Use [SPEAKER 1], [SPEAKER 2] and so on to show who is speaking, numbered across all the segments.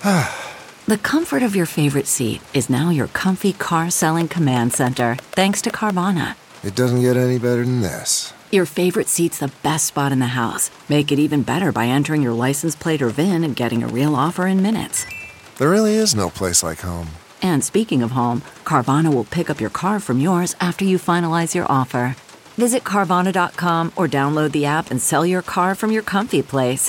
[SPEAKER 1] The comfort of your favorite seat is now your comfy car selling command center, thanks to Carvana.
[SPEAKER 2] It doesn't get any better than this.
[SPEAKER 1] Your favorite seat's the best spot in the house. Make it even better by entering your license plate or VIN and getting a real offer in minutes.
[SPEAKER 2] There really is no place like home.
[SPEAKER 1] And speaking of home, Carvana will pick up your car from yours after you finalize your offer. Visit Carvana.com or download the app and sell your car from your comfy place.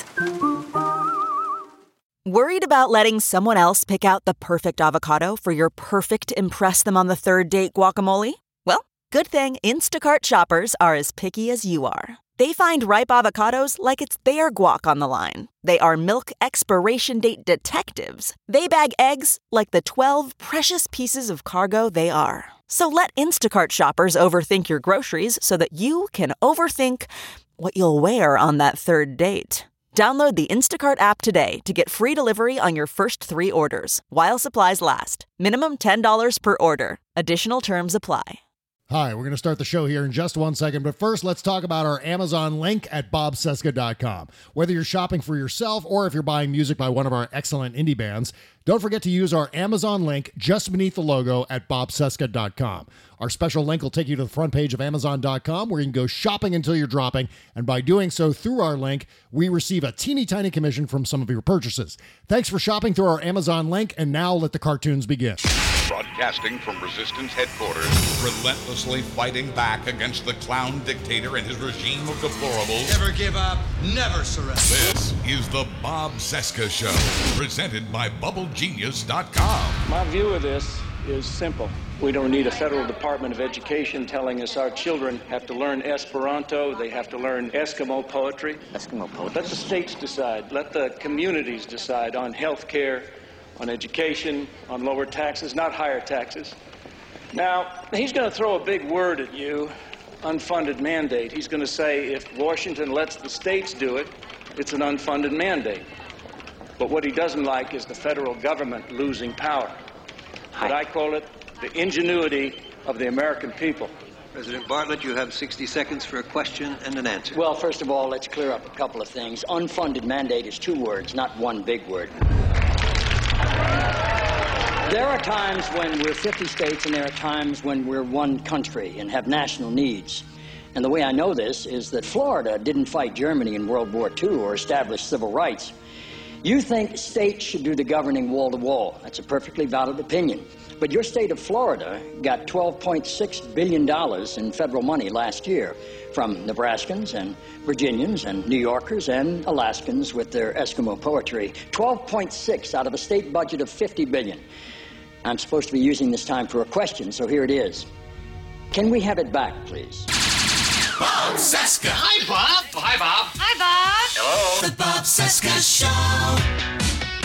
[SPEAKER 3] Worried about letting someone else pick out the perfect avocado for your perfect impress-them-on-the-third-date guacamole? Well, good thing Instacart shoppers are as picky as you are. They find ripe avocados like it's their guac on the line. They are milk expiration date detectives. They bag eggs like the 12 precious pieces of cargo they are. So let Instacart shoppers overthink your groceries so that you can overthink what you'll wear on that third date. Download the Instacart app today to get free delivery on your first 3 orders, while supplies last. Minimum $10 per order. Additional terms apply.
[SPEAKER 4] Hi, we're going to start the show here in just 1 second, but first let's talk about our Amazon link at bobcesca.com. Whether you're shopping for yourself or if you're buying music by one of our excellent indie bands, don't forget to use our Amazon link just beneath the logo at bobcesca.com. Our special link will take you to the front page of Amazon.com where you can go shopping until you're dropping, and by doing so through our link, we receive a teeny tiny commission from some of your purchases. Thanks for shopping through our Amazon link, and now let the cartoons begin.
[SPEAKER 5] Broadcasting from Resistance headquarters, relentlessly fighting back against the clown dictator and his regime of deplorables.
[SPEAKER 6] Never give up, never surrender.
[SPEAKER 5] This is the Bob Cesca Show, presented by BubbleGenius.com.
[SPEAKER 7] My view of this is simple. We don't need a federal Department of Education telling us our children have to learn Esperanto, they have to learn Eskimo poetry.
[SPEAKER 8] Eskimo poetry.
[SPEAKER 7] Let the states decide. Let the communities decide on health care, on education, on lower taxes, not higher taxes. Now, he's going to throw a big word at you, unfunded mandate. He's going to say if Washington lets the states do it, it's an unfunded mandate. But what he doesn't like is the federal government losing power. But I call it the ingenuity of the American people.
[SPEAKER 8] President Bartlett, you have 60 seconds for a question and an answer.
[SPEAKER 9] Well, first of all, let's clear up a couple of things. Unfunded mandate is 2 words, not one big word. There are times when we're 50 states and there are times when we're one country and have national needs. And the way I know this is that Florida didn't fight Germany in World War II or establish civil rights. You think states should do the governing wall to wall. That's a perfectly valid opinion. But your state of Florida got $12.6 billion in federal money last year from Nebraskans and Virginians and New Yorkers and Alaskans with their Eskimo poetry. 12.6 out of a state budget of $50 billion. I'm supposed to be using this time for a question, so here it is. Can we have it back, please?
[SPEAKER 5] Bob Cesca.
[SPEAKER 6] Hi, Bob. Hi, Bob.
[SPEAKER 10] Hi, Bob.
[SPEAKER 5] Hello.
[SPEAKER 6] The Bob Cesca Show.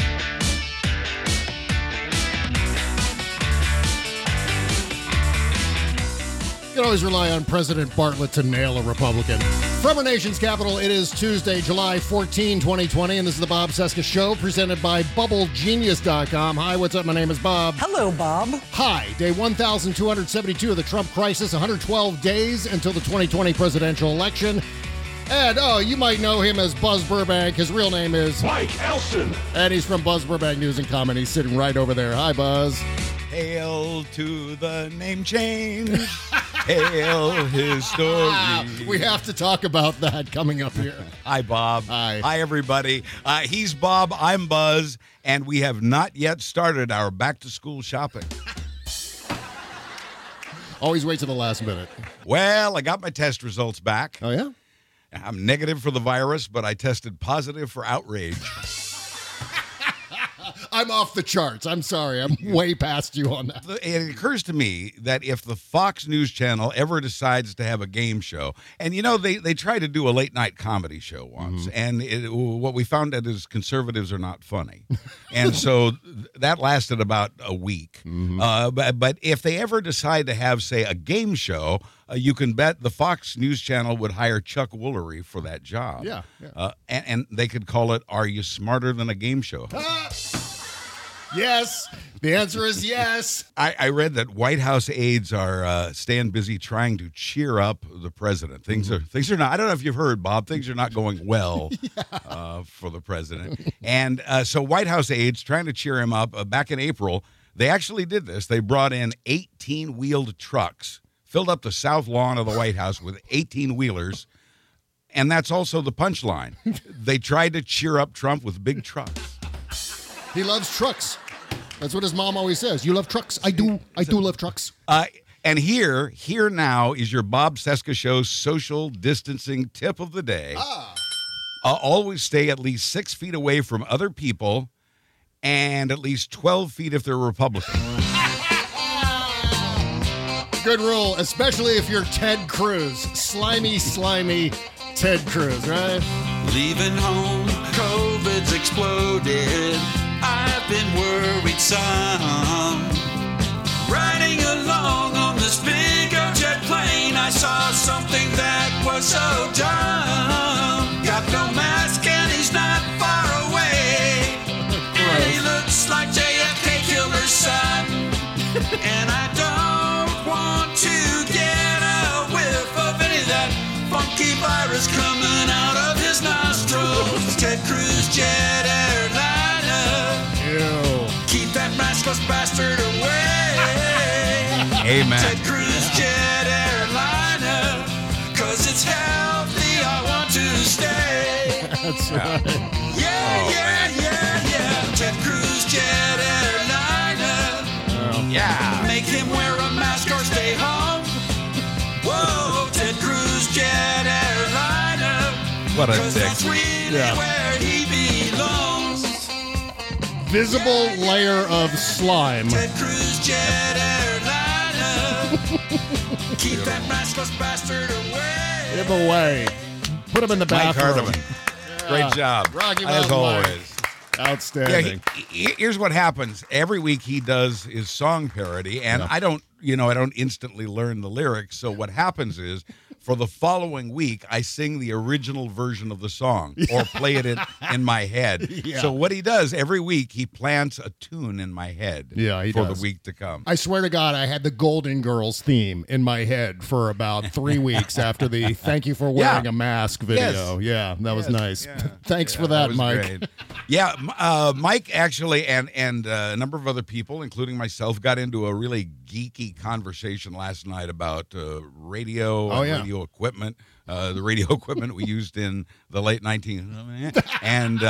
[SPEAKER 4] You can always rely on President Bartlett to nail a Republican. From our nation's capital, it is Tuesday, July 14, 2020, and this is the Bob Cesca Show, presented by BubbleGenius.com. Hi, what's up? My name is Bob.
[SPEAKER 11] Hello, Bob.
[SPEAKER 4] Hi, day 1,272 of the Trump crisis, 112 days until the 2020 presidential election. And, you might know him as Buzz Burbank. His real name is
[SPEAKER 5] Mike Elson.
[SPEAKER 4] And he's from Buzz Burbank News and Comment. He's sitting right over there. Hi, Buzz.
[SPEAKER 12] Hail to the name change. Hail his story.
[SPEAKER 4] We have to talk about that coming up here.
[SPEAKER 12] Hi, Bob.
[SPEAKER 4] Hi,
[SPEAKER 12] everybody. He's Bob. I'm Buzz. And we have not yet started our back-to-school shopping.
[SPEAKER 4] Always wait to the last minute.
[SPEAKER 12] Well, I got my test results back.
[SPEAKER 4] Oh, yeah?
[SPEAKER 12] I'm negative for the virus, but I tested positive for outrage.
[SPEAKER 4] I'm off the charts. I'm sorry. I'm way past you on that.
[SPEAKER 12] It occurs to me that if the Fox News Channel ever decides to have a game show, and they tried to do a late night comedy show once, and what we found out is conservatives are not funny. And so that lasted about a week. But if they ever decide to have, say, a game show, you can bet the Fox News Channel would hire Chuck Woolery for that job.
[SPEAKER 4] Yeah.
[SPEAKER 12] And they could call it, Are You Smarter Than a Game Show?
[SPEAKER 4] Yes. The answer is yes.
[SPEAKER 12] I read that White House aides are staying busy trying to cheer up the president. Things are not. I don't know if you've heard, Bob. Things are not going well for the president. And so White House aides trying to cheer him up. Back in April, they actually did this. They brought in 18-wheeled trucks, filled up the south lawn of the White House with 18-wheelers. And that's also the punchline. They tried to cheer up Trump with big trucks.
[SPEAKER 4] He loves trucks. That's what his mom always says. You love trucks? I do love trucks.
[SPEAKER 12] And here now is your Bob Cesca Show social distancing tip of the day. Always stay at least 6 feet away from other people and at least 12 feet if they're Republican.
[SPEAKER 4] Good rule, especially if you're Ted Cruz. Slimy Ted Cruz, right?
[SPEAKER 10] Leaving home, COVID's exploded. I've been worried some. Riding along on this big old jet plane, I saw something that was so dumb. Got no mask and he's not far away. And he looks like JFK Killer's son. And I don't want to get a whiff of any of that funky virus coming out of his nostrils. Ted Cruz jet airliner.
[SPEAKER 4] Ew.
[SPEAKER 10] Keep that maskless bastard away.
[SPEAKER 12] Amen.
[SPEAKER 10] Ted Cruz jet airliner. Cause it's healthy, I want to stay.
[SPEAKER 4] That's right.
[SPEAKER 10] Yeah. Ted Cruz jet airliner.
[SPEAKER 12] Yeah.
[SPEAKER 10] Make him wear a mask or stay home. Whoa, Ted Cruz jet airliner.
[SPEAKER 12] What a
[SPEAKER 10] Cause
[SPEAKER 12] dick.
[SPEAKER 10] that's really where he belongs.
[SPEAKER 4] Visible layer of slime.
[SPEAKER 10] Ted Cruz jet airliner. Keep that maskless bastard away.
[SPEAKER 4] Give him away. Put him in the
[SPEAKER 12] Mike
[SPEAKER 4] bathroom.
[SPEAKER 12] Hardiman. Great job.
[SPEAKER 4] Rocky
[SPEAKER 12] as
[SPEAKER 4] Mountain
[SPEAKER 12] always.
[SPEAKER 4] Mike. Outstanding.
[SPEAKER 12] Here's what happens. Every week he does his song parody, and I don't instantly learn the lyrics. So what happens is, for the following week, I sing the original version of the song or play it in my head.
[SPEAKER 4] Yeah.
[SPEAKER 12] So what he does every week, he plants a tune in my head
[SPEAKER 4] he
[SPEAKER 12] for
[SPEAKER 4] does.
[SPEAKER 12] the week to come.
[SPEAKER 4] I swear to God, I had the Golden Girls theme in my head for about 3 weeks after the "Thank you for wearing a mask" video.
[SPEAKER 12] Yes.
[SPEAKER 4] Yeah, that was nice.
[SPEAKER 12] Yeah.
[SPEAKER 4] Thanks for that,
[SPEAKER 12] was
[SPEAKER 4] Mike.
[SPEAKER 12] great. Yeah, Mike actually and a number of other people, including myself, got into a really geeky conversation last night about radio radio equipment, the radio equipment we used in the late 1900s, and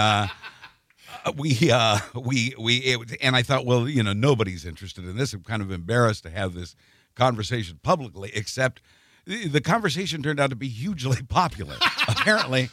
[SPEAKER 12] and I thought, well, nobody's interested in this. I'm kind of embarrassed to have this conversation publicly, except the conversation turned out to be hugely popular. Apparently,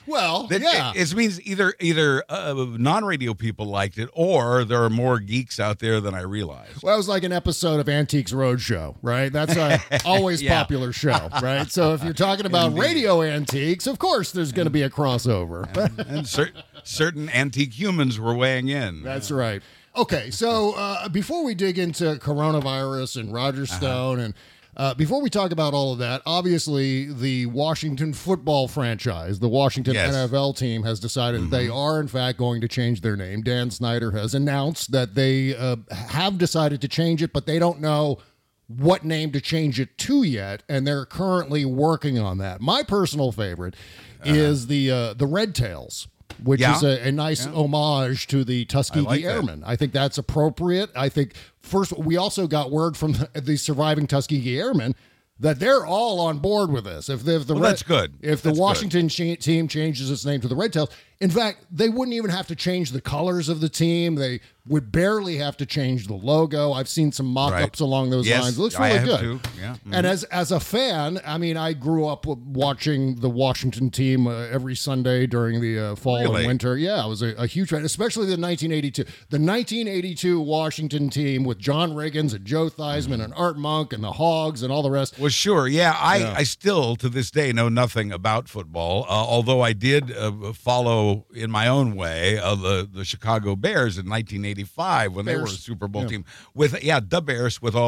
[SPEAKER 12] it means either non-radio people liked it, or there are more geeks out there than I realized.
[SPEAKER 4] Well, it was like an episode of Antiques Roadshow, right? That's a always popular show, right? So if you're talking about radio antiques, of course there's going to be a crossover.
[SPEAKER 12] and certain antique humans were weighing in.
[SPEAKER 4] That's right. Okay, so before we dig into coronavirus and Roger Stone and before we talk about all of that, obviously the Washington football franchise, the Washington NFL team, has decided that they are, in fact, going to change their name. Dan Snyder has announced that they have decided to change it, but they don't know what name to change it to yet, and they're currently working on that. My personal favorite is the Red Tails, which is a nice homage to the Tuskegee Airmen. I think that's appropriate. I think, first, we also got word from the surviving Tuskegee Airmen that they're all on board with this.
[SPEAKER 12] That's good.
[SPEAKER 4] If the Washington team changes its name to the Red Tails, in fact, they wouldn't even have to change the colors of the team. They would barely have to change the logo. I've seen some mock-ups along those lines. It looks really good.
[SPEAKER 12] Too. Yeah.
[SPEAKER 4] And as a fan, I mean, I grew up watching the Washington team every Sunday during the fall and winter. Yeah, I was a huge fan, especially the 1982. The 1982 Washington team with John Riggins and Joe Theismann and Art Monk and the Hogs and all the rest.
[SPEAKER 12] Well, sure. Yeah, I still, to this day, know nothing about football, although I did follow in my own way the Chicago Bears in 1985 when they were a Super Bowl team with the Bears with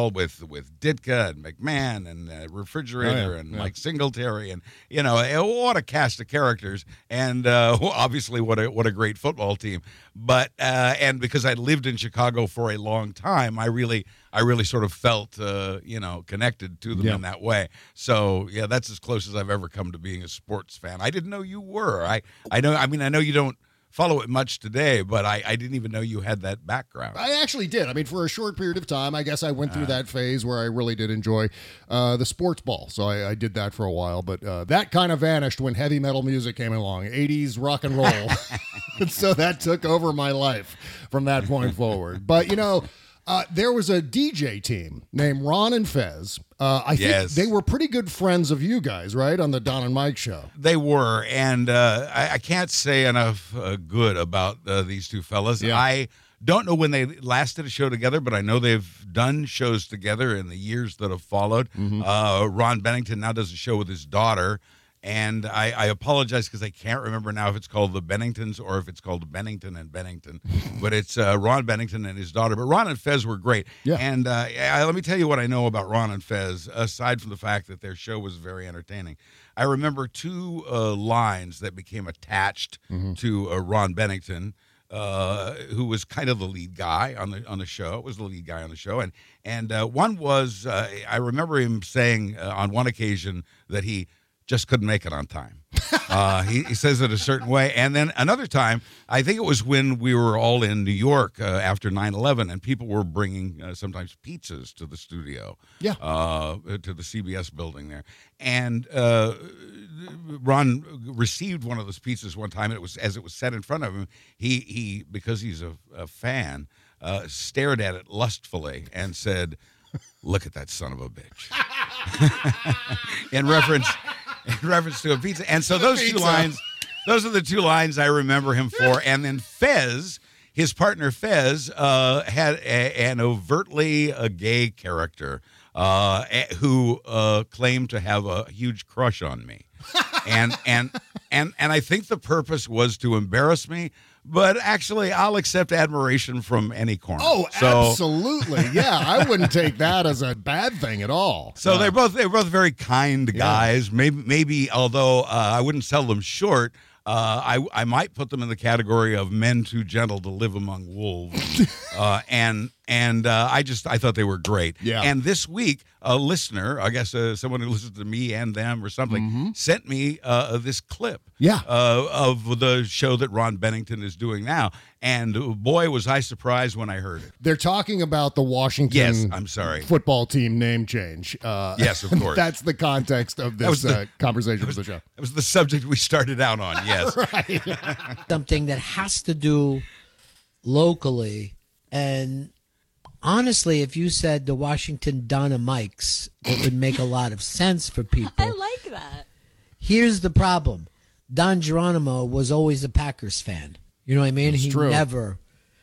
[SPEAKER 12] Ditka and McMahon and Refrigerator and Mike Singletary and what a cast of characters and obviously what a great football team. But and because I lived in Chicago for a long time, I really sort of felt connected to them in that way. So yeah, that's as close as I've ever come to being a sports fan. I didn't know you were. I know you don't follow it much today, but I didn't even know you had that background.
[SPEAKER 4] I actually did. I mean, for a short period of time, I guess I went through that phase where I really did enjoy the sports ball. So I did that for a while, but that kind of vanished when heavy metal music came along, 80s rock and roll. And so that took over my life from that point forward. But, there was a DJ team named Ron and Fez. I think they were pretty good friends of you guys, right, on the Don and Mike show.
[SPEAKER 12] They were, and I can't say enough good about these two fellas.
[SPEAKER 4] Yeah.
[SPEAKER 12] I don't know when they last did a show together, but I know they've done shows together in the years that have followed.
[SPEAKER 4] Mm-hmm.
[SPEAKER 12] Ron Bennington now does a show with his daughter. And I apologize because I can't remember now if it's called the Benningtons or if it's called Bennington and Bennington. But it's Ron Bennington and his daughter. But Ron and Fez were great.
[SPEAKER 4] Yeah.
[SPEAKER 12] And let me tell you what I know about Ron and Fez, aside from the fact that their show was very entertaining. I remember two lines that became attached to Ron Bennington, who was kind of the lead guy on the show. It was the lead guy on the show. And one was, I remember him saying on one occasion that he just couldn't make it on time. He says it a certain way. And then another time, I think it was when we were all in New York after 9/11, and people were bringing sometimes pizzas to the studio, to the CBS building there. And Ron received one of those pizzas one time, and it was as it was set in front of him. He because he's a fan, stared at it lustfully and said, "Look at that son of a bitch," in reference to a pizza. And so those two lines, those are the two lines I remember him for. And then Fez, his partner Fez, had an overtly gay character who claimed to have a huge crush on me. And I think the purpose was to embarrass me. But actually, I'll accept admiration from any corner.
[SPEAKER 4] Oh, absolutely. Yeah, I wouldn't take that as a bad thing at all.
[SPEAKER 12] So they're both very kind guys. Maybe although I wouldn't sell them short, I might put them in the category of men too gentle to live among wolves. I thought they were great.
[SPEAKER 4] Yeah.
[SPEAKER 12] And this week, a listener, I guess someone who listens to me and them or something, sent me this clip of the show that Ron Bennington is doing now. And boy, was I surprised when I heard it.
[SPEAKER 4] They're talking about the Washington football team name change.
[SPEAKER 12] Yes, of course.
[SPEAKER 4] That's the context of this conversation of the show.
[SPEAKER 12] That was the subject we started out on, yes.
[SPEAKER 4] Right.
[SPEAKER 11] Something that has to do locally. And honestly, if you said the Washington Don and Mikes, it would make a lot of sense for people.
[SPEAKER 13] I like that.
[SPEAKER 11] Here's the problem. Don Geronimo was always a Packers fan. You know what I mean?
[SPEAKER 4] That's true.
[SPEAKER 11] Never,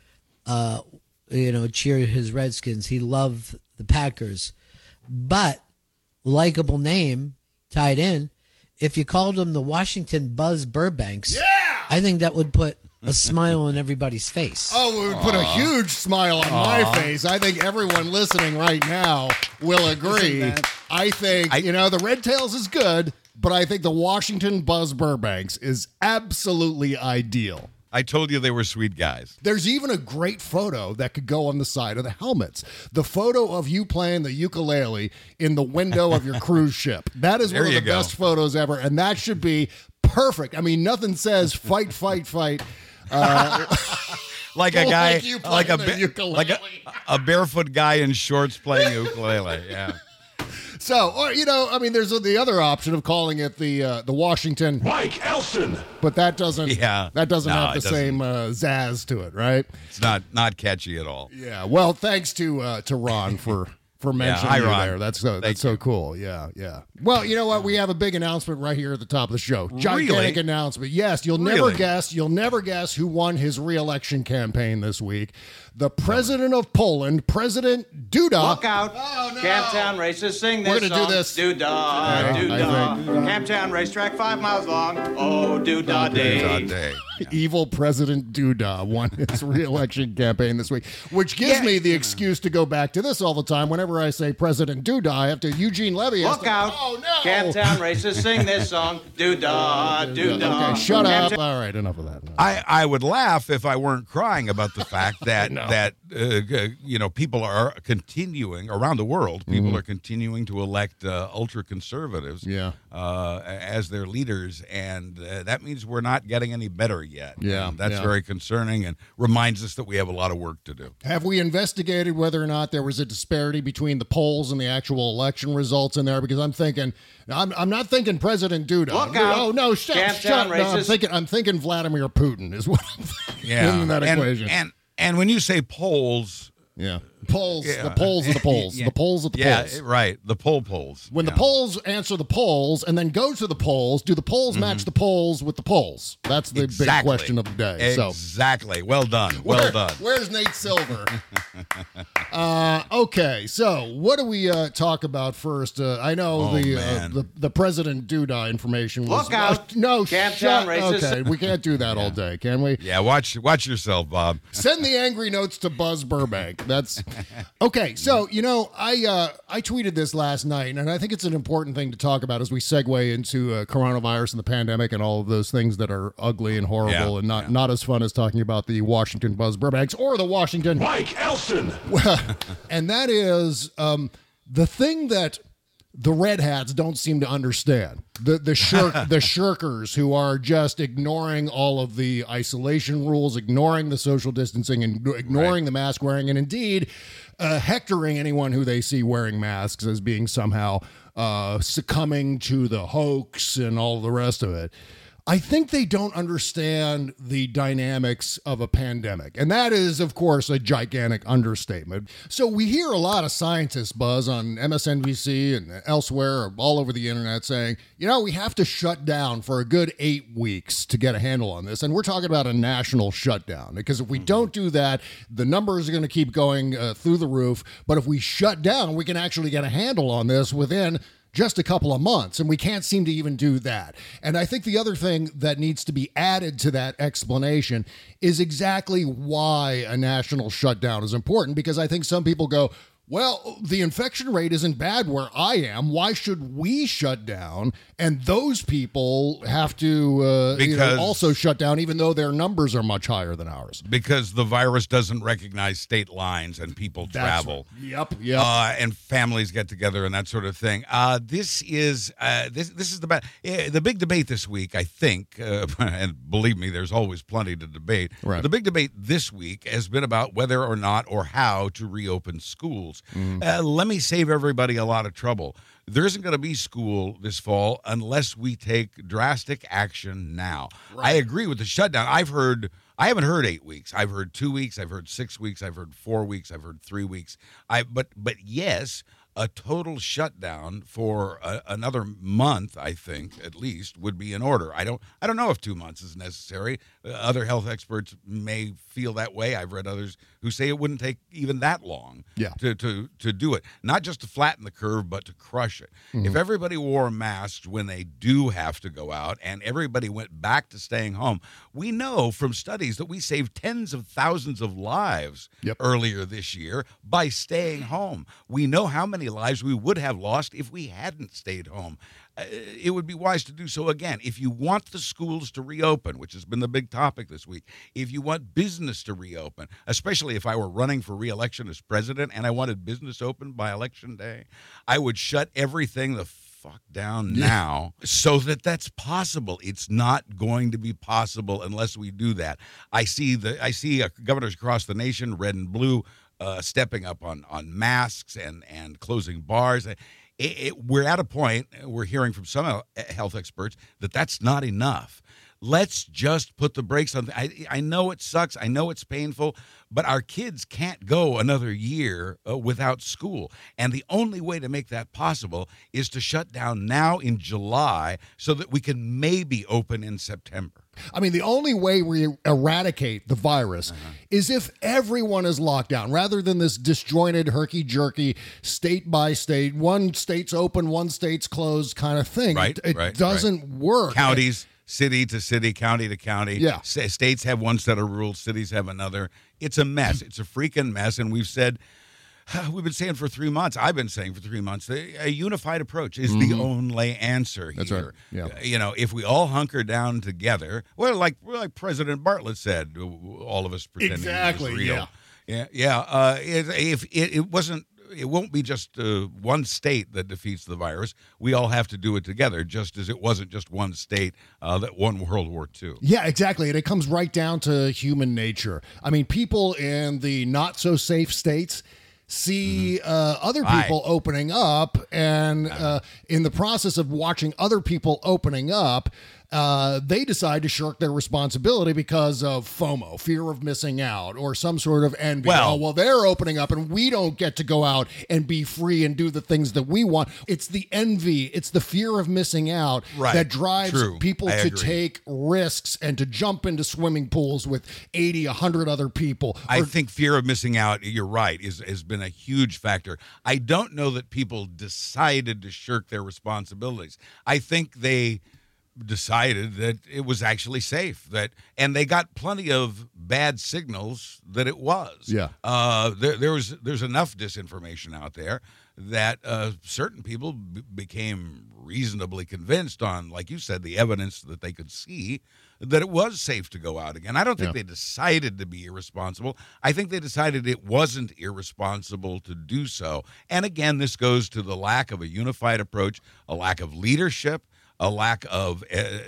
[SPEAKER 11] cheered his Redskins. He loved the Packers. But, likable name tied in, if you called him the Washington Buzz Burbanks, I think that would put a smile on everybody's face.
[SPEAKER 4] Oh, it would put a huge smile on my face. I think everyone listening right now will agree. I think, the Red Tails is good, but I think the Washington Buzz Burbanks is absolutely ideal.
[SPEAKER 12] I told you they were sweet guys.
[SPEAKER 4] There's even a great photo that could go on the side of the helmets. The photo of you playing the ukulele in the window of your cruise ship. That is one of the best photos ever, and that should be perfect. I mean, nothing says fight, fight, fight.
[SPEAKER 12] Like a guy, like a barefoot guy in shorts playing ukulele. Yeah.
[SPEAKER 4] So, there's the other option of calling it the Washington
[SPEAKER 14] Mike Elson,
[SPEAKER 4] but that doesn't have the same zazz to it, right?
[SPEAKER 12] It's not catchy at all.
[SPEAKER 4] Yeah. Well, thanks to Ron for mentioning you there. That's so cool. Yeah. Well, you know what? We have a big announcement right here at the top of the show. Gigantic announcement. Yes, you'll never guess who won his re-election campaign this week. The president of Poland, President Duda.
[SPEAKER 15] Look out. Oh, no. Camptown races, sing this
[SPEAKER 4] We're going to do this.
[SPEAKER 15] Duda, Duda. Camptown racetrack, 5 miles long. Oh, Duda Day.
[SPEAKER 4] Evil President Duda won his re-election campaign this week, which gives me the excuse to go back to this all the time. Whenever I say President Duda, I have to Eugene Levy.
[SPEAKER 15] Look out!
[SPEAKER 4] Oh no!
[SPEAKER 15] Camptown racists sing this song. Doodah, doodah.
[SPEAKER 4] Okay, shut up. All right, enough of that.
[SPEAKER 12] I would laugh if I weren't crying about the fact that people are continuing around the world. People are continuing to elect ultra conservatives as their leaders, and that means we're not getting any better yet.
[SPEAKER 4] Yeah,
[SPEAKER 12] and that's very concerning and reminds us that we have a lot of work to do.
[SPEAKER 4] Have we investigated whether or not there was a disparity between the polls and the actual election results in there? Because I'm thinking, I'm not thinking President Duda.
[SPEAKER 15] Look out!
[SPEAKER 4] Oh no, shut. No, I'm thinking Vladimir Putin is what I'm thinking in that equation.
[SPEAKER 12] And when you say polls.
[SPEAKER 4] Yeah. Polls, the polls of the polls. The polls of the polls.
[SPEAKER 12] Yeah, right. The polls.
[SPEAKER 4] When the polls answer the polls and then go to the polls, do the polls match the polls with the polls? That's the big question of the day.
[SPEAKER 12] Exactly. Well done. Well done.
[SPEAKER 4] Where's Nate Silver? Okay, so what do we talk about first? I know the President Duda information was...
[SPEAKER 15] Look out!
[SPEAKER 4] No,
[SPEAKER 15] Camptown racist.
[SPEAKER 4] Okay, we can't do that all day, can we?
[SPEAKER 12] Yeah, watch yourself, Bob.
[SPEAKER 4] Send the angry notes to Buzz Burbank. That's... Okay, so, I tweeted this last night, and I think it's an important thing to talk about as we segue into coronavirus and the pandemic and all of those things that are ugly and horrible and not as fun as talking about the Washington Buzz Burbanks or the Washington
[SPEAKER 13] Mike Elson.
[SPEAKER 4] And that is the thing that the Red Hats don't seem to understand. The shirkers who are just ignoring all of the isolation rules, ignoring the social distancing, and ignoring the mask wearing, and indeed hectoring anyone who they see wearing masks as being somehow succumbing to the hoax and all the rest of it. I think they don't understand the dynamics of a pandemic. And that is, of course, a gigantic understatement. So we hear a lot of scientists, Buzz, on MSNBC and elsewhere, all over the internet saying, we have to shut down for a good 8 weeks to get a handle on this. And we're talking about a national shutdown, because if we don't do that, the numbers are going to keep going through the roof. But if we shut down, we can actually get a handle on this within just a couple of months, and we can't seem to even do that. And I think the other thing that needs to be added to that explanation is exactly why a national shutdown is important, because I think some people go, well, the infection rate isn't bad where I am. Why should we shut down? And those people have to also shut down, even though their numbers are much higher than ours.
[SPEAKER 12] Because the virus doesn't recognize state lines and people travel.
[SPEAKER 4] Yep.
[SPEAKER 12] And families get together and that sort of thing. This is the big debate this week, I think, and believe me, there's always plenty to debate.
[SPEAKER 4] Right.
[SPEAKER 12] The big debate this week has been about whether or not or how to reopen schools. Let me save everybody a lot of trouble. There isn't going to be school this fall unless we take drastic action now. Right. I agree with the shutdown. I haven't heard 8 weeks. I've heard 2 weeks. I've heard 6 weeks. I've heard 4 weeks. I've heard 3 weeks. But yes, a total shutdown for another month, I think, at least, would be in order. I don't know if 2 months is necessary. Other health experts may feel that way. I've read others who say it wouldn't take even that long to do it. Not just to flatten the curve, but to crush it. Mm-hmm. If everybody wore masks when they do have to go out and everybody went back to staying home, we know from studies that we saved tens of thousands of lives earlier this year by staying home. We know how many lives we would have lost if we hadn't stayed home. It would be wise to do so again. If you want the schools to reopen, which has been the big topic this week, if you want business to reopen, especially if I were running for re-election as president and I wanted business open by election day, I would shut everything the fuck down now so that that's possible. It's not going to be possible unless we do that. I see governors across the nation, red and blue, stepping up on masks and closing bars. We're at a point, we're hearing from some health experts, that that's not enough. Let's just put the brakes on. I know it sucks. I know it's painful, but our kids can't go another year without school. And the only way to make that possible is to shut down now in July so that we can maybe open in September.
[SPEAKER 4] I mean, the only way we eradicate the virus is if everyone is locked down, rather than this disjointed, herky-jerky, state by state, one state's open, one state's closed kind of thing.
[SPEAKER 12] Right,
[SPEAKER 4] it doesn't work.
[SPEAKER 12] Counties. city to city, county to county.
[SPEAKER 4] Yeah.
[SPEAKER 12] States have one set of rules, cities have another. It's a mess. It's a freaking mess. And we've been saying for 3 months, I've been saying for 3 months, a unified approach is the only answer here.
[SPEAKER 4] That's right. Yeah.
[SPEAKER 12] If we all hunker down together, like President Bartlett said, all of us pretending
[SPEAKER 4] Exactly,
[SPEAKER 12] it was real. It won't be just one state that defeats the virus. We all have to do it together, just as it wasn't just one state that won World War II.
[SPEAKER 4] Yeah, exactly. And it comes right down to human nature. I mean, people in the not so safe states see other people opening up, and in the process of watching other people opening up, they decide to shirk their responsibility because of FOMO, fear of missing out, or some sort of envy. Well, they're opening up and we don't get to go out and be free and do the things that we want. It's the envy, it's the fear of missing out that drives people to take risks and to jump into swimming pools with 80, 100 other people.
[SPEAKER 12] I think fear of missing out, you're right, has been a huge factor. I don't know that people decided to shirk their responsibilities. I think they decided that it was actually safe, and they got plenty of bad signals that it was.
[SPEAKER 4] Yeah.
[SPEAKER 12] There's enough disinformation out there that certain people became reasonably convinced on, like you said, the evidence that they could see that it was safe to go out again. I don't think they decided to be irresponsible. I think they decided it wasn't irresponsible to do so. And again, this goes to the lack of a unified approach, a lack of leadership, a lack of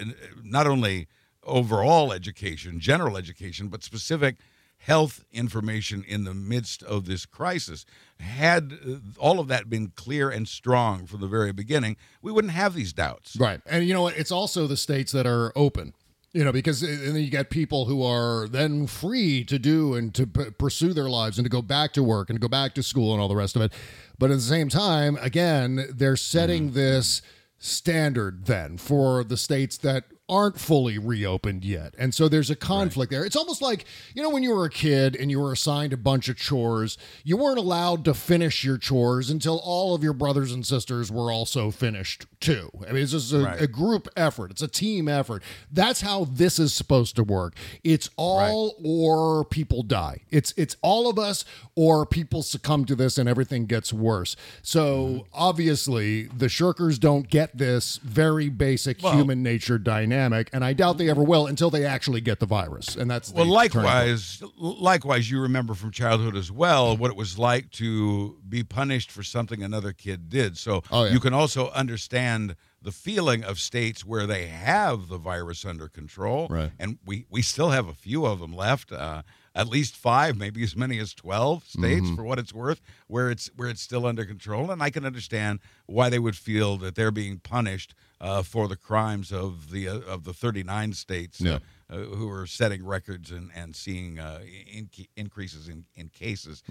[SPEAKER 12] not only overall education, general education, but specific health information in the midst of this crisis. Had all of that been clear and strong from the very beginning, we wouldn't have these doubts.
[SPEAKER 4] Right. And you know what? It's also the states that are open. Because and then you get people who are then free to do and to pursue their lives and to go back to work and to go back to school and all the rest of it. But at the same time, again, they're setting this standard then for the states that aren't fully reopened yet. And so there's a conflict there. It's almost like, when you were a kid and you were assigned a bunch of chores, you weren't allowed to finish your chores until all of your brothers and sisters were also finished too. I mean, it's just a group effort. It's a team effort. That's how this is supposed to work. It's all or people die. It's all of us or people succumb to this and everything gets worse. So obviously the shirkers don't get this very basic human nature dynamic. And I doubt they ever will until they actually get the virus. And that's
[SPEAKER 12] likewise, you remember from childhood as well what it was like to be punished for something another kid did. So you can also understand the feeling of states where they have the virus under control.
[SPEAKER 4] Right.
[SPEAKER 12] And we still have a few of them left. At least 5, maybe as many as 12 states, for what it's worth, where it's still under control. And I can understand why they would feel that they're being punished for the crimes of the 39 states who are setting records and seeing increases in cases.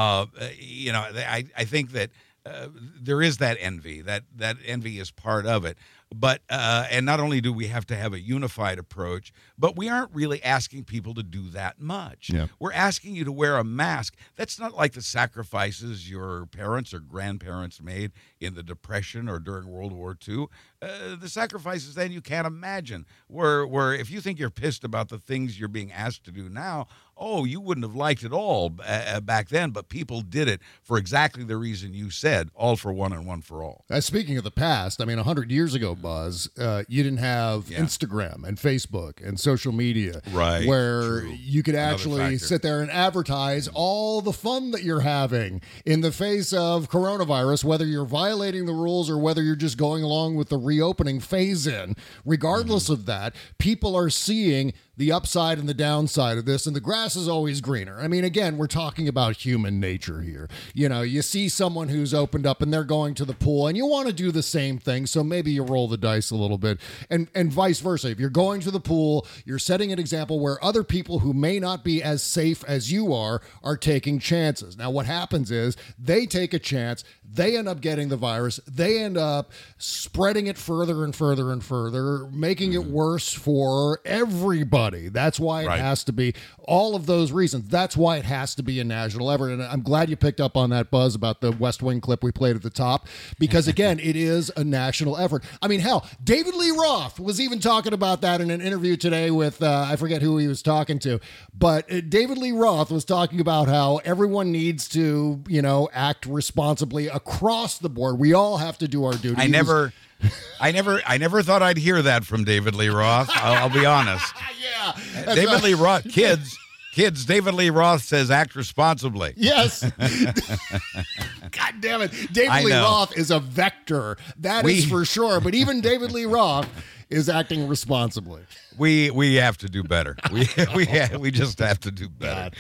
[SPEAKER 12] I think that there is that envy. That envy is part of it. But and not only do we have to have a unified approach, but we aren't really asking people to do that much.
[SPEAKER 4] Yeah.
[SPEAKER 12] We're asking you to wear a mask. That's not like the sacrifices your parents or grandparents made in the Depression or during World War II. The sacrifices then you can't imagine. Where if you think you're pissed about the things you're being asked to do now, you wouldn't have liked it all back then, but people did it for exactly the reason you said, all for one and one for all.
[SPEAKER 4] Speaking of the past, 100 years ago, Buzz, you didn't have Instagram and Facebook and social media, where you could actually sit there and advertise all the fun that you're having in the face of coronavirus, whether you're violating the rules or whether you're just going along with the reopening phase in. Regardless of that, people are seeing the upside and the downside of this, and the grass is always greener. Again, we're talking about human nature here. You see someone who's opened up and they're going to the pool, and you want to do the same thing, so maybe you roll the dice a little bit, and vice versa. If you're going to the pool, you're setting an example where other people who may not be as safe as you are taking chances. Now, what happens is they take a chance, they end up getting the virus, they end up spreading it further and further and further, making it worse for everybody. everybody. That's why it has to be all of those reasons. That's why it has to be a national effort. And I'm glad you picked up on that, Buzz, about the West Wing clip we played at the top, because again, it is a national effort. I mean, hell, David Lee Roth was even talking about that in an interview today with, I forget who he was talking to, but David Lee Roth was talking about how everyone needs to, act responsibly across the board. We all have to do our duty.
[SPEAKER 12] I never thought I'd hear that from David Lee Roth. I'll be honest.
[SPEAKER 4] Yeah.
[SPEAKER 12] David Lee Roth, kids, David Lee Roth says act responsibly.
[SPEAKER 4] Yes. God damn it. David Lee Roth is a vector. That is for sure. But even David Lee Roth is acting responsibly.
[SPEAKER 12] We have to do better. We just have to do better.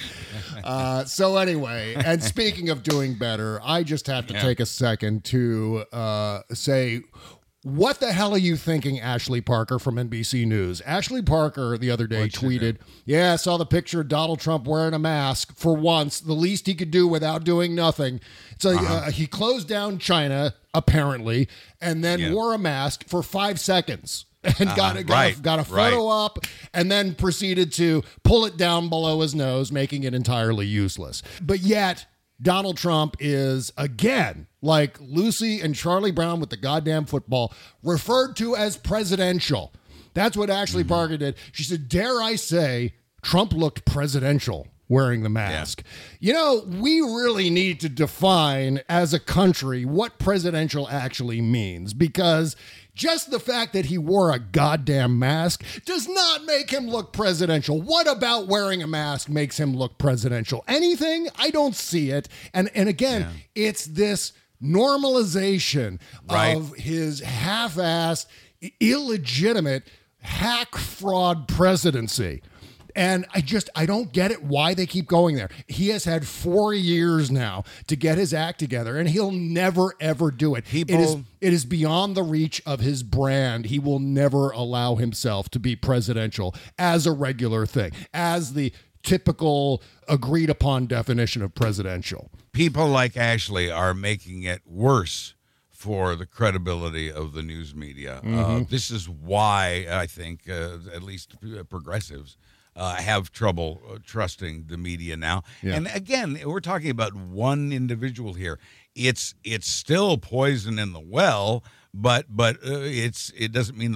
[SPEAKER 4] So anyway, and speaking of doing better, I just have to take a second to say, what the hell are you thinking, Ashley Parker from NBC News? Ashley Parker the other day tweeted, I saw the picture of Donald Trump wearing a mask for once, the least he could do without doing nothing. So he closed down China, apparently, and then wore a mask for 5 seconds. And got a photo up, and then proceeded to pull it down below his nose, making it entirely useless. But yet, Donald Trump is, again, like Lucy and Charlie Brown with the goddamn football, referred to as presidential. That's what Ashley Parker did. She said, dare I say, Trump looked presidential wearing the mask. Yeah. We really need to define as a country what presidential actually means, because just the fact that he wore a goddamn mask does not make him look presidential. What about wearing a mask makes him look presidential? Anything? I don't see it. And again, it's this normalization of his half-assed, illegitimate hack fraud presidency. And I don't get it why they keep going there. He has had 4 years now to get his act together, and he'll never, ever do it. It is beyond the reach of his brand. He will never allow himself to be presidential as a regular thing, as the typical agreed upon definition of presidential.
[SPEAKER 12] People like Ashley are making it worse for the credibility of the news media. This is why I think, at least progressives, have trouble trusting the media now. Yeah. And again, we're talking about one individual here. It's still poison in the well, but it doesn't mean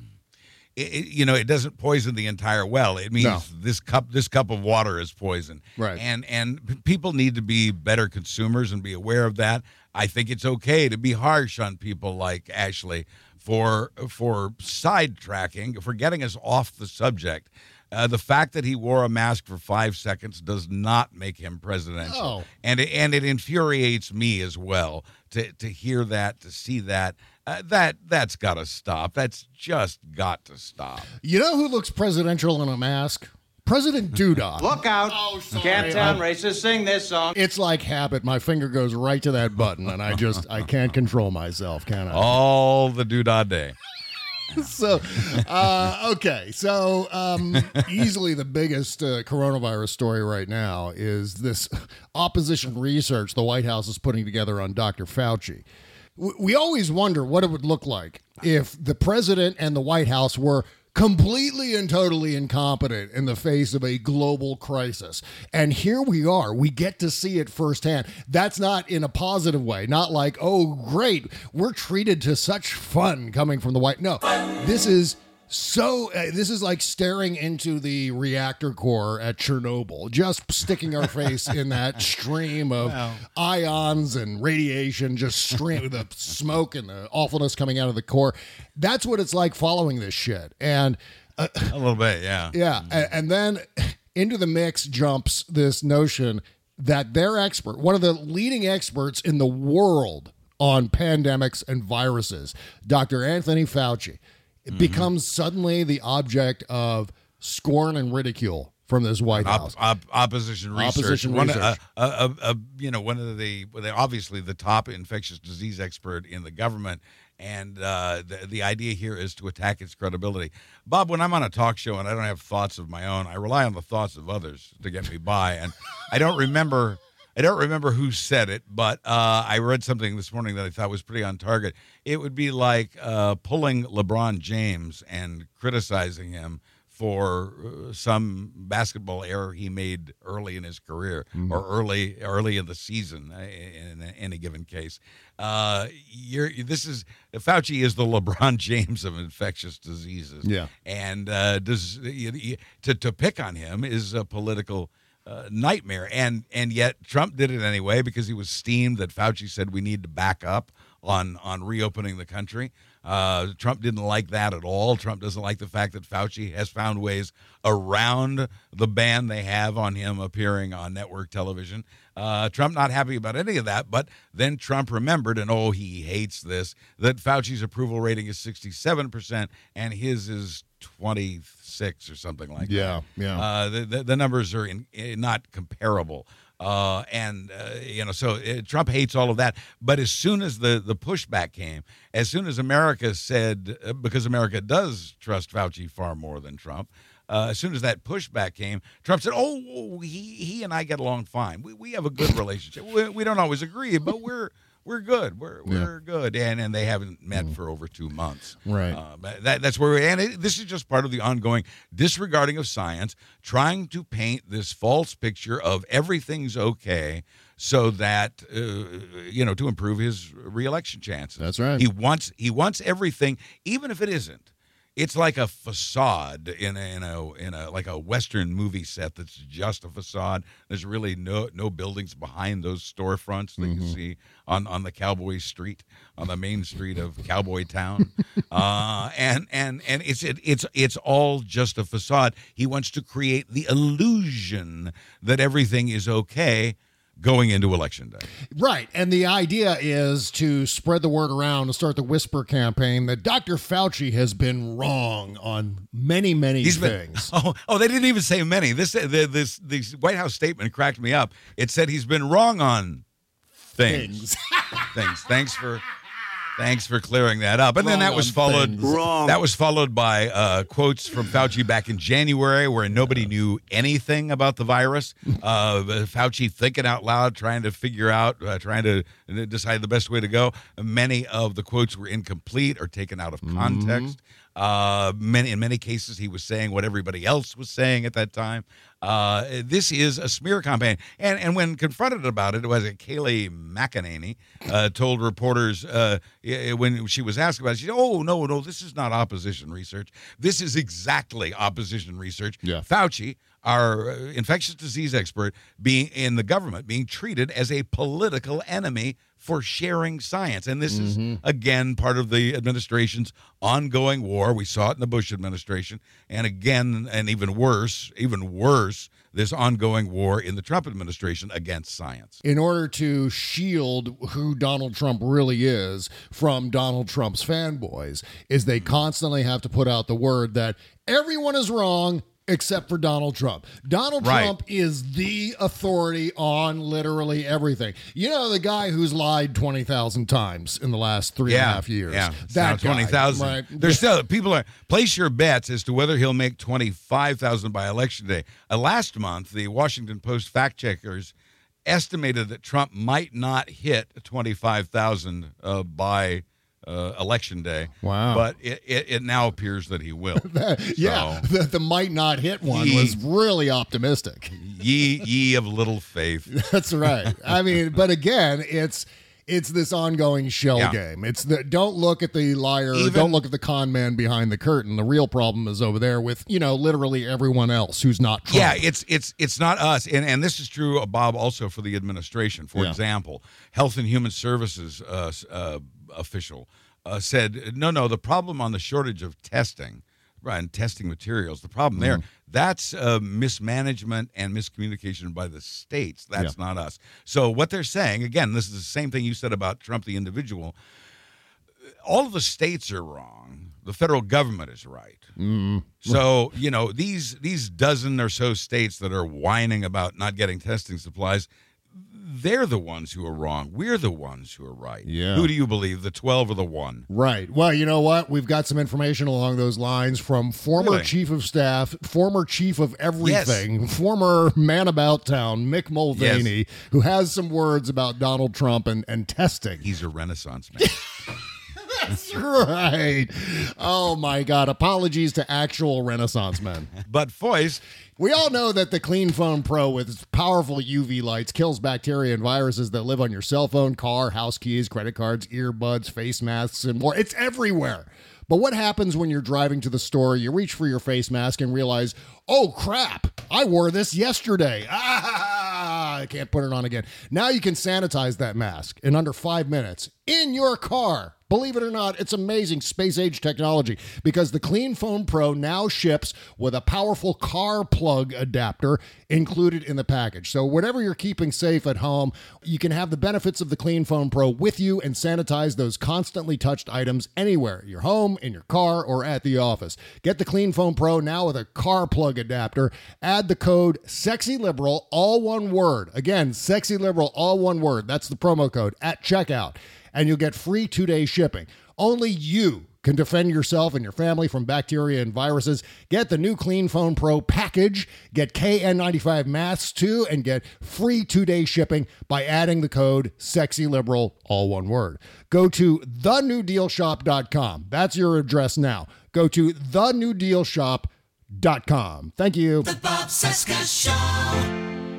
[SPEAKER 12] it doesn't poison the entire well. It means this cup of water is poison. Right. And people need to be better consumers and be aware of that. I think it's okay to be harsh on people like Ashley for sidetracking, for getting us off the subject. The fact that he wore a mask for 5 seconds does not make him presidential. Oh. And it infuriates me as well to hear that, to see that. That's got to stop. That's just got to stop.
[SPEAKER 4] You know who looks presidential in a mask? President Duda.
[SPEAKER 15] Look out.
[SPEAKER 4] Oh, sorry.
[SPEAKER 15] Camptown Racers, sing this song.
[SPEAKER 4] It's like habit. My finger goes right to that button, and I can't control myself, can I?
[SPEAKER 12] All the Duda day.
[SPEAKER 4] So, okay. So, easily the biggest coronavirus story right now is this opposition research the White House is putting together on Dr. Fauci. We always wonder what it would look like if the president and the White House were completely and totally incompetent in the face of a global crisis. And here we are. We get to see it firsthand. That's not in a positive way. Not like, oh, great, we're treated to such fun coming from the White. No, this is this is like staring into the reactor core at Chernobyl, just sticking our face in that stream of ions and radiation, just stream the smoke and the awfulness coming out of the core. That's what it's like following this shit. And
[SPEAKER 12] a little bit, yeah.
[SPEAKER 4] Yeah. And then into the mix jumps this notion that their expert, one of the leading experts in the world on pandemics and viruses, Dr. Anthony Fauci, becomes suddenly the object of scorn and ridicule from this White House.
[SPEAKER 12] Opposition research. One of the obviously the top infectious disease expert in the government, and the idea here is to attack its credibility. Bob, when I'm on a talk show and I don't have thoughts of my own, I rely on the thoughts of others to get me by, and I don't remember who said it, but I read something this morning that I thought was pretty on target. It would be like pulling LeBron James and criticizing him for some basketball error he made early in his career or early in the season in any given case. Fauci is the LeBron James of infectious diseases.
[SPEAKER 4] Yeah.
[SPEAKER 12] And to pick on him is a political nightmare. And yet Trump did it anyway because he was steamed that Fauci said we need to back up on reopening the country. Trump didn't like that at all. Trump doesn't like the fact that Fauci has found ways around the ban they have on him appearing on network television. Trump not happy about any of that, but then Trump remembered, and he hates this, that Fauci's approval rating is 67% and his is 26 or something like that.
[SPEAKER 4] Yeah.
[SPEAKER 12] The numbers are not comparable. So Trump hates all of that. But as soon as the pushback came, as soon as America said, because America does trust Fauci far more than Trump, as soon as that pushback came, Trump said, he and I get along fine. We have a good relationship. We don't always agree, but we're good. We're good. And they haven't met for over 2 months.
[SPEAKER 4] Right.
[SPEAKER 12] That's where this is just part of the ongoing disregarding of science, trying to paint this false picture of everything's okay so that, to improve his reelection chances.
[SPEAKER 4] That's right.
[SPEAKER 12] He wants everything, even if it isn't. It's like a facade in a like a Western movie set that's just a facade. There's really no buildings behind those storefronts that you see on the Cowboy Street, on the main street of Cowboy Town, and it's all just a facade. He wants to create the illusion that everything is okay going into Election Day.
[SPEAKER 4] Right. And the idea is to spread the word around and start the whisper campaign that Dr. Fauci has been wrong on many things.
[SPEAKER 12] They didn't even say many. This White House statement cracked me up. It said he's been wrong on things. Thanks for clearing that up. And then that was followed. That was followed by quotes from Fauci back in January, where nobody knew anything about the virus. Fauci thinking out loud, trying to figure out, trying to decide the best way to go. Many of the quotes were incomplete or taken out of context. In many cases, he was saying what everybody else was saying at that time. This is a smear campaign. And when confronted about it was Kayleigh McEnany told reporters when she was asked about it, she said, no, this is not opposition research. This is exactly opposition research.
[SPEAKER 4] Yeah.
[SPEAKER 12] Fauci, our infectious disease expert, being in the government, being treated as a political enemy for sharing science. And this is, again, part of the administration's ongoing war. We saw it in the Bush administration. And again, and even worse, this ongoing war in the Trump administration against science.
[SPEAKER 4] In order to shield who Donald Trump really is from Donald Trump's fanboys, is they constantly have to put out the word that everyone is wrong except for Donald Trump. Donald Trump is the authority on literally everything. You know, the guy who's lied 20,000 times in the last 3.5 years.
[SPEAKER 12] Yeah,
[SPEAKER 4] that
[SPEAKER 12] 20,000.
[SPEAKER 4] Right?
[SPEAKER 12] There's still place your bets as to whether he'll make 25,000 by Election Day. Last month, the Washington Post fact checkers estimated that Trump might not hit 25,000 by Election Day.
[SPEAKER 4] Wow.
[SPEAKER 12] But it now appears that he will.
[SPEAKER 4] The might not hit one was really optimistic.
[SPEAKER 12] Ye of little faith.
[SPEAKER 4] That's right. I mean, but again, it's this ongoing shell game. It's don't look at the liar, don't look at the con man behind the curtain. The real problem is over there with, literally everyone else who's not Trump.
[SPEAKER 12] Yeah, it's not us. And this is true, Bob, also for the administration. For example, Health and Human Services official said, no, the problem on the shortage of testing and testing materials, the problem there, that's mismanagement and miscommunication by the states. That's not us. So what they're saying, again, this is the same thing you said about Trump, the individual. All of the states are wrong. The federal government is right. So, these dozen or so states that are whining about not getting testing supplies, they're the ones who are wrong. We're the ones who are right.
[SPEAKER 4] Yeah.
[SPEAKER 12] Who do you believe, the 12 or the 1?
[SPEAKER 4] Right. Well, you know what? We've got some information along those lines from former chief of staff, former chief of everything, former man about town, Mick Mulvaney, who has some words about Donald Trump and testing.
[SPEAKER 12] He's a Renaissance man.
[SPEAKER 4] That's right. Oh, my God. Apologies to actual Renaissance men.
[SPEAKER 12] But voice.
[SPEAKER 4] We all know that the Clean Phone Pro with its powerful UV lights kills bacteria and viruses that live on your cell phone, car, house keys, credit cards, earbuds, face masks, and more. It's everywhere. But what happens when you're driving to the store, you reach for your face mask and realize, oh, crap, I wore this yesterday. I can't put it on again. Now you can sanitize that mask in under 5 minutes in your car. Believe it or not, it's amazing space-age technology because the Clean Phone Pro now ships with a powerful car plug adapter included in the package. So whatever you're keeping safe at home, you can have the benefits of the Clean Phone Pro with you and sanitize those constantly touched items anywhere, your home, in your car, or at the office. Get the Clean Phone Pro now with a car plug adapter. Add the code SEXYLIBERAL, all one word. Again, SEXYLIBERAL, all one word. That's the promo code at checkout. And you'll get free 2-day shipping. Only you can defend yourself and your family from bacteria and viruses. Get the new Clean Phone Pro package, get KN95 masks too, and get free 2-day shipping by adding the code SEXYLIBERAL, all one word. Go to thenewdealshop.com. That's your address now. Go to thenewdealshop.com. Thank you.
[SPEAKER 6] The Bob Cesca Show.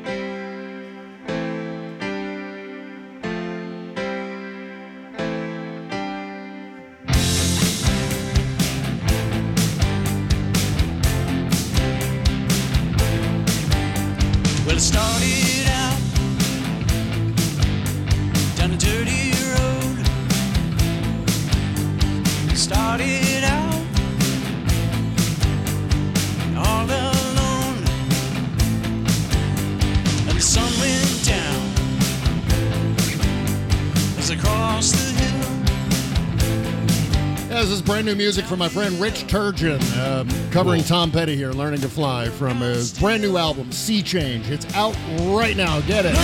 [SPEAKER 10] Well, it started out down a dirty road. Started out all alone, and the sun went down as I crossed the hill.
[SPEAKER 4] This is brand new music from my friend Rich Turgeon, covering Tom Petty here, Learning to Fly, from his brand new album, Sea Change. It's out right now. Get it.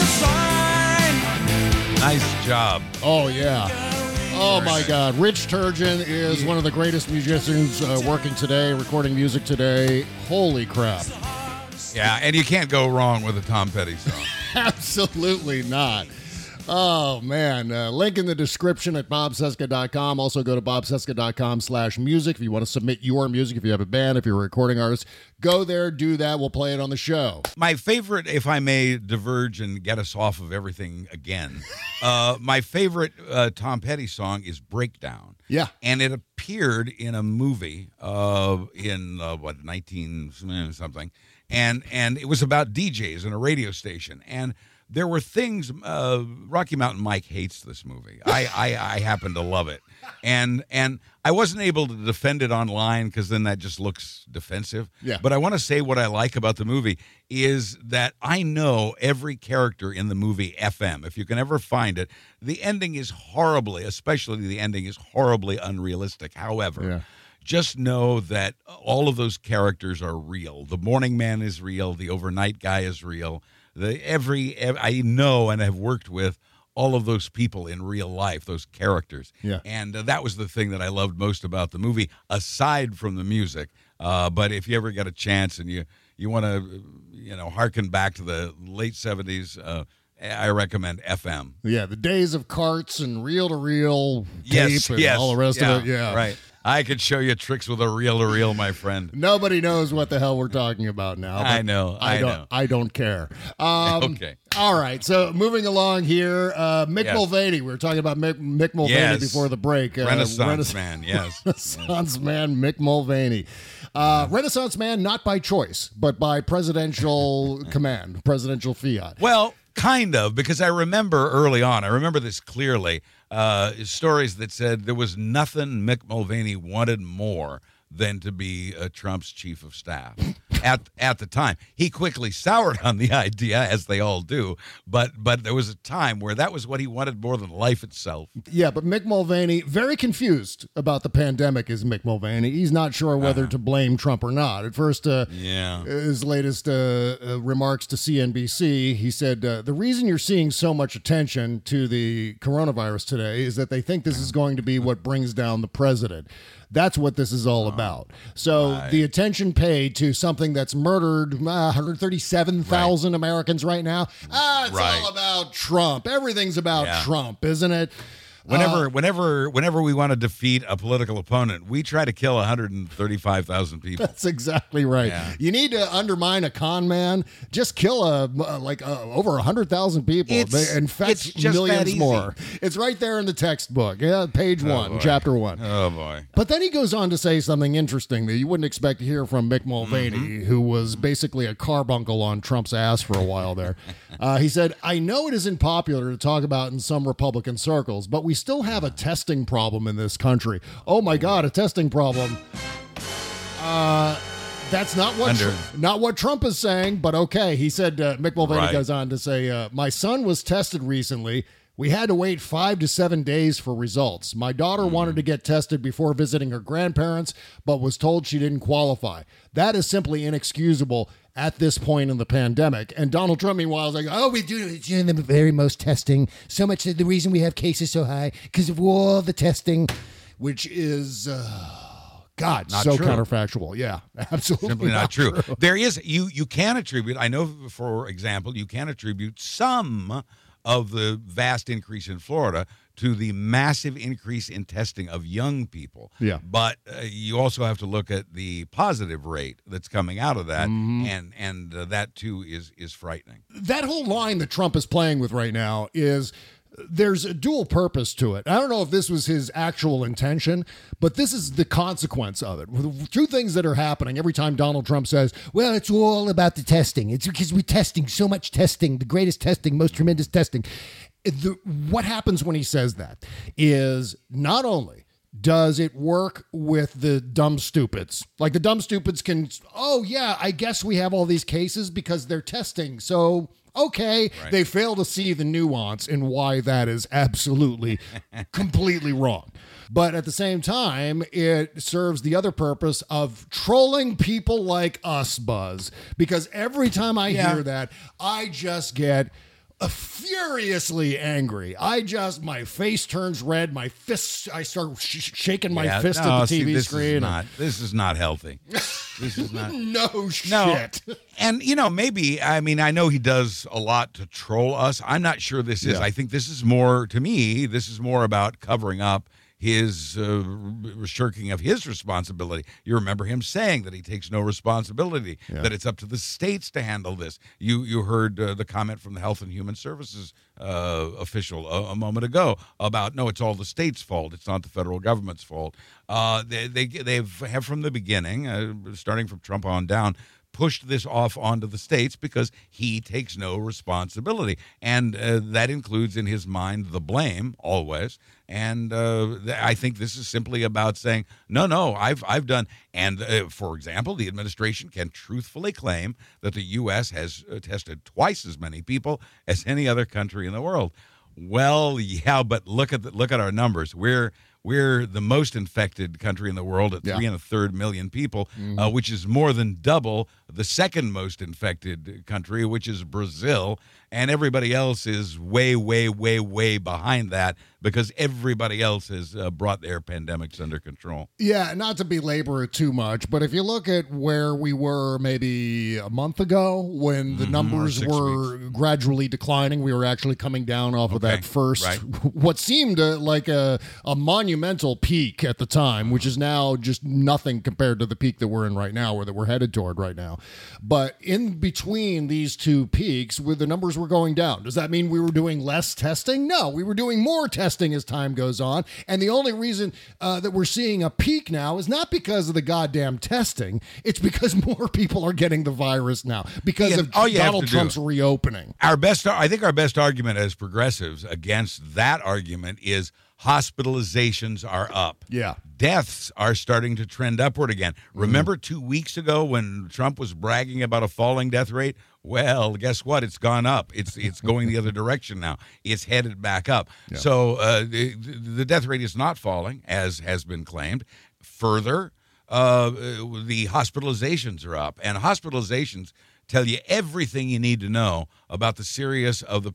[SPEAKER 12] Nice job.
[SPEAKER 4] Oh, yeah. Oh, my God. Rich Turgeon is one of the greatest musicians working today, recording music today. Holy crap.
[SPEAKER 12] Yeah, and you can't go wrong with a Tom Petty song.
[SPEAKER 4] Absolutely not. Oh, man. Link in the description at bobcesca.com. Also go to bobcesca.com/music if you want to submit your music. If you have a band, if you're a recording artist, go there, do that. We'll play it on the show.
[SPEAKER 12] My favorite, if I may diverge and get us off of everything again, my favorite Tom Petty song is Breakdown.
[SPEAKER 4] Yeah.
[SPEAKER 12] And it appeared in a movie in, 19-something. And it was about DJs in a radio station. And there were things, Rocky Mountain Mike hates this movie. I happen to love it. And I wasn't able to defend it online because then that just looks defensive.
[SPEAKER 4] Yeah.
[SPEAKER 12] But I want to say what I like about the movie is that I know every character in the movie FM. If you can ever find it, the ending is especially the ending is horribly unrealistic. However, just know that all of those characters are real. The morning man is real. The overnight guy is real. I know and have worked with all of those people in real life, those characters.
[SPEAKER 4] Yeah.
[SPEAKER 12] And that was the thing that I loved most about the movie, aside from the music. But if you ever get a chance and you want to, harken back to the late 70s, I recommend FM.
[SPEAKER 4] Yeah, the days of carts and reel-to-reel tape and all the rest of it. Yeah,
[SPEAKER 12] right. I could show you tricks with a reel-to-reel, my friend.
[SPEAKER 4] Nobody knows what the hell we're talking about now.
[SPEAKER 12] I know.
[SPEAKER 4] I don't care.
[SPEAKER 12] Okay.
[SPEAKER 4] All right. So moving along here, Mick Mulvaney. We were talking about Mick Mulvaney before the break.
[SPEAKER 12] Renaissance man, yes.
[SPEAKER 4] Renaissance man, Mick Mulvaney. Renaissance man, not by choice, but by presidential command, presidential fiat.
[SPEAKER 12] Well, kind of, because I remember early on, I remember this clearly, stories that said there was nothing Mick Mulvaney wanted more than to be Trump's chief of staff at the time. He quickly soured on the idea, as they all do, but there was a time where that was what he wanted more than life itself.
[SPEAKER 4] Yeah, but Mick Mulvaney, very confused about the pandemic is Mick Mulvaney. He's not sure whether to blame Trump or not. At first, his latest remarks to CNBC, he said, the reason you're seeing so much attention to the coronavirus today is that they think this is going to be what brings down the president. That's what this is all about. So the attention paid to something that's murdered 137,000 Americans right now, it's all about Trump. Everything's about Trump, isn't it?
[SPEAKER 12] Whenever we want to defeat a political opponent, we try to kill 135,000 people.
[SPEAKER 4] That's exactly right.
[SPEAKER 12] Yeah.
[SPEAKER 4] You need to undermine a con man. Just kill over 100,000 people.
[SPEAKER 12] It's
[SPEAKER 4] Infect
[SPEAKER 12] just
[SPEAKER 4] millions
[SPEAKER 12] that easy.
[SPEAKER 4] more. It's right there in the textbook. Yeah, page 1,
[SPEAKER 12] boy.
[SPEAKER 4] chapter 1.
[SPEAKER 12] Oh boy.
[SPEAKER 4] But then he goes on to say something interesting that you wouldn't expect to hear from Mick Mulvaney, who was basically a carbuncle on Trump's ass for a while there. He said, I know it isn't popular to talk about in some Republican circles, but we still have a testing problem in this country. Oh my God, a testing problem. That's not what Trump is saying, but okay. He said, Mick Mulvaney goes on to say, my son was tested recently. We had to wait 5 to 7 days for results. My daughter wanted to get tested before visiting her grandparents, but was told she didn't qualify. That is simply inexcusable at this point in the pandemic. And Donald Trump, meanwhile, is like, oh, we do the very most testing. So much of the reason we have cases so high because of all the testing, which is... God,
[SPEAKER 12] not
[SPEAKER 4] so
[SPEAKER 12] true.
[SPEAKER 4] Counterfactual. Yeah, absolutely.
[SPEAKER 12] Simply not true. There is, you can attribute, I know, for example, you can attribute some of the vast increase in Florida to the massive increase in testing of young people.
[SPEAKER 4] Yeah.
[SPEAKER 12] But you also have to look at the positive rate that's coming out of that, and that too is frightening.
[SPEAKER 4] That whole line that Trump is playing with right now is... There's a dual purpose to it. I don't know if this was his actual intention, but this is the consequence of it. Two things that are happening every time Donald Trump says, well, it's all about the testing. It's because we're testing, so much testing, the greatest testing, most tremendous testing. What happens when he says that is not only does it work with the dumb stupids? Like the dumb stupids can, oh yeah, I guess we have all these cases because they're testing, so... Okay, They fail to see the nuance in why that is absolutely, completely wrong. But at the same time, it serves the other purpose of trolling people like us, Buzz. Because every time I hear that, I just get furiously angry. My face turns red, my fists, I start shaking my fist at the TV screen.
[SPEAKER 12] This is not healthy. This is not.
[SPEAKER 4] No shit.
[SPEAKER 12] And, maybe, I know he does a lot to troll us. I'm not sure this is. I think this is more, to me, this is more about covering up his shirking of his responsibility. You remember him saying that he takes no responsibility, that it's up to the states to handle this. You heard the comment from the Health and Human Services official a moment ago about, no, it's all the state's fault. It's not the federal government's fault. They have from the beginning, starting from Trump on down, pushed this off onto the states because he takes no responsibility. And that includes in his mind the blame always. And I think this is simply about saying, no, I've done. And for example, the administration can truthfully claim that the U.S. has tested twice as many people as any other country in the world. Well, yeah, but look at our numbers. We're the most infected country in the world at 3.33 million people, which is more than double the second most infected country, which is Brazil. And everybody else is way, way, way, way behind that because everybody else has brought their pandemics under control.
[SPEAKER 4] Yeah, not to belabor it too much, but if you look at where we were maybe a month ago when the numbers were gradually declining, we were actually coming down off of that first, what seemed like a monumental peak at the time, which is now just nothing compared to the peak that we're in right now or that we're headed toward right now. But in between these two peaks, where the numbers were going down, does that mean we were doing less testing? No, we were doing more testing as time goes on. And the only reason that we're seeing a peak now is not because of the goddamn testing. It's because more people are getting the virus now because of Donald Trump's reopening.
[SPEAKER 12] I think our best argument as progressives against that argument is hospitalizations are up.
[SPEAKER 4] Yeah.
[SPEAKER 12] Deaths are starting to trend upward again. Remember 2 weeks ago when Trump was bragging about a falling death rate? Well, guess what? It's gone up. It's going the other direction now. It's headed back up. Yeah. So the death rate is not falling, as has been claimed. Further, the hospitalizations are up. And hospitalizations tell you everything you need to know about the seriousness of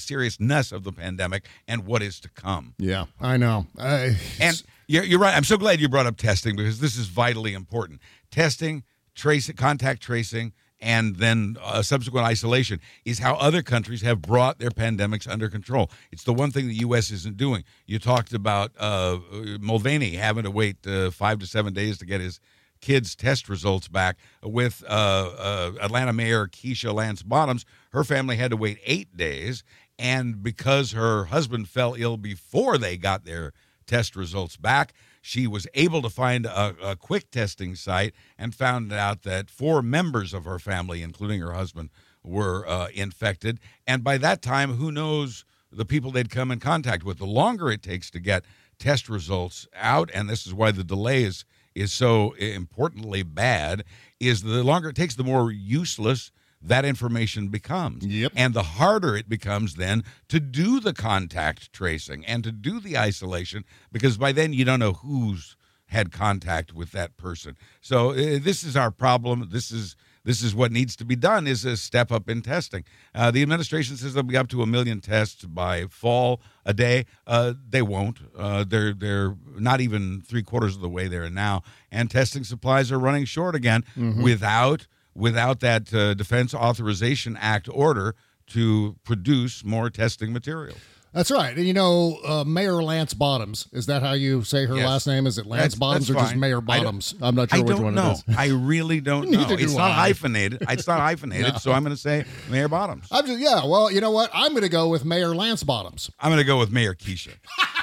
[SPEAKER 12] the pandemic and what is to come.
[SPEAKER 4] Yeah, I know.
[SPEAKER 12] And you're right. I'm so glad you brought up testing because this is vitally important. Testing, contact tracing, and then subsequent isolation is how other countries have brought their pandemics under control. It's the one thing the U.S. isn't doing. You talked about Mulvaney having to wait 5 to 7 days to get his kids' test results back. With Atlanta Mayor Keisha Lance Bottoms, her family had to wait 8 days, and because her husband fell ill before they got their test results back, she was able to find a quick testing site and found out that 4 members of her family, including her husband, were infected. And by that time, who knows the people they'd come in contact with. The longer it takes to get test results out, and this is why the delay is so importantly bad, is the longer it takes, the more useless that information becomes.
[SPEAKER 4] Yep.
[SPEAKER 12] And the harder it becomes then to do the contact tracing and to do the isolation, because by then you don't know who's had contact with that person. So this is our problem. This is what needs to be done, is a step up in testing. The administration says they'll be up to 1 million tests by fall a day. They won't. They're not even 3/4 of the way there now. And testing supplies are running short again without that Defense Authorization Act order to produce more testing material.
[SPEAKER 4] That's right. And Mayor Lance Bottoms, is that how you say her last name? Is it Lance Bottoms or just Mayor Bottoms? I'm not sure which one it is.
[SPEAKER 12] I really don't know. It's not hyphenated. It's not hyphenated, so I'm going to say Mayor Bottoms.
[SPEAKER 4] Well, you know what? I'm going to go with Mayor Lance Bottoms.
[SPEAKER 12] I'm going to go with Mayor Keisha.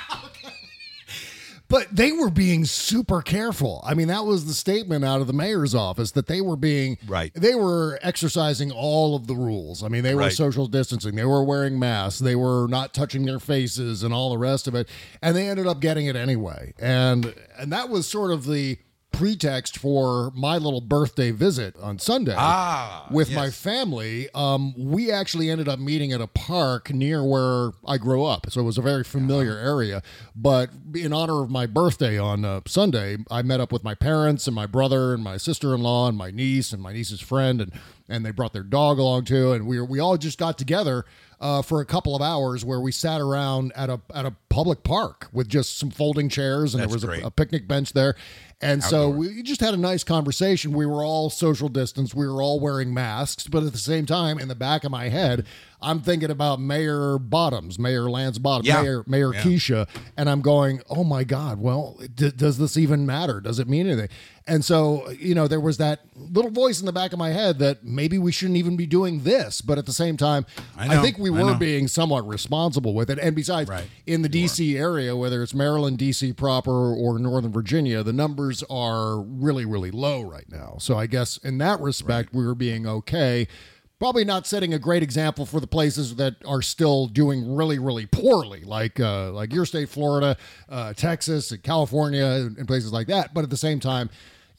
[SPEAKER 4] But they were being super careful. I mean, that was the statement out of the mayor's office, that they were being They were exercising all of the rules. I mean, they were social distancing. They were wearing masks. They were not touching their faces and all the rest of it. And they ended up getting it anyway. And that was sort of the pretext for my little birthday visit on Sunday with my family. We actually ended up meeting at a park near where I grew up, so it was a very familiar area. But in honor of my birthday on Sunday, I met up with my parents and my brother and my sister-in-law and my niece and my niece's friend, and they brought their dog along too, and we all just got together for a couple of hours where we sat around at a public park with just some folding chairs, and there was a picnic bench there. And so we just had a nice conversation. We were all social distance. We were all wearing masks. But at the same time, in the back of my head, I'm thinking about Mayor Bottoms, Mayor Lance Bottoms, Mayor Keisha. And I'm going, oh, my God, well, does this even matter? Does it mean anything? And so, there was that little voice in the back of my head that maybe we shouldn't even be doing this. But at the same time, I think we were being somewhat responsible with it. And besides, in the D.C. area, whether it's Maryland, D.C. proper, or Northern Virginia, the numbers are really, really low right now. So I guess in that respect, we were being okay. Probably not setting a great example for the places that are still doing really, really poorly, like your state, Florida, Texas, and California, and places like that. But at the same time,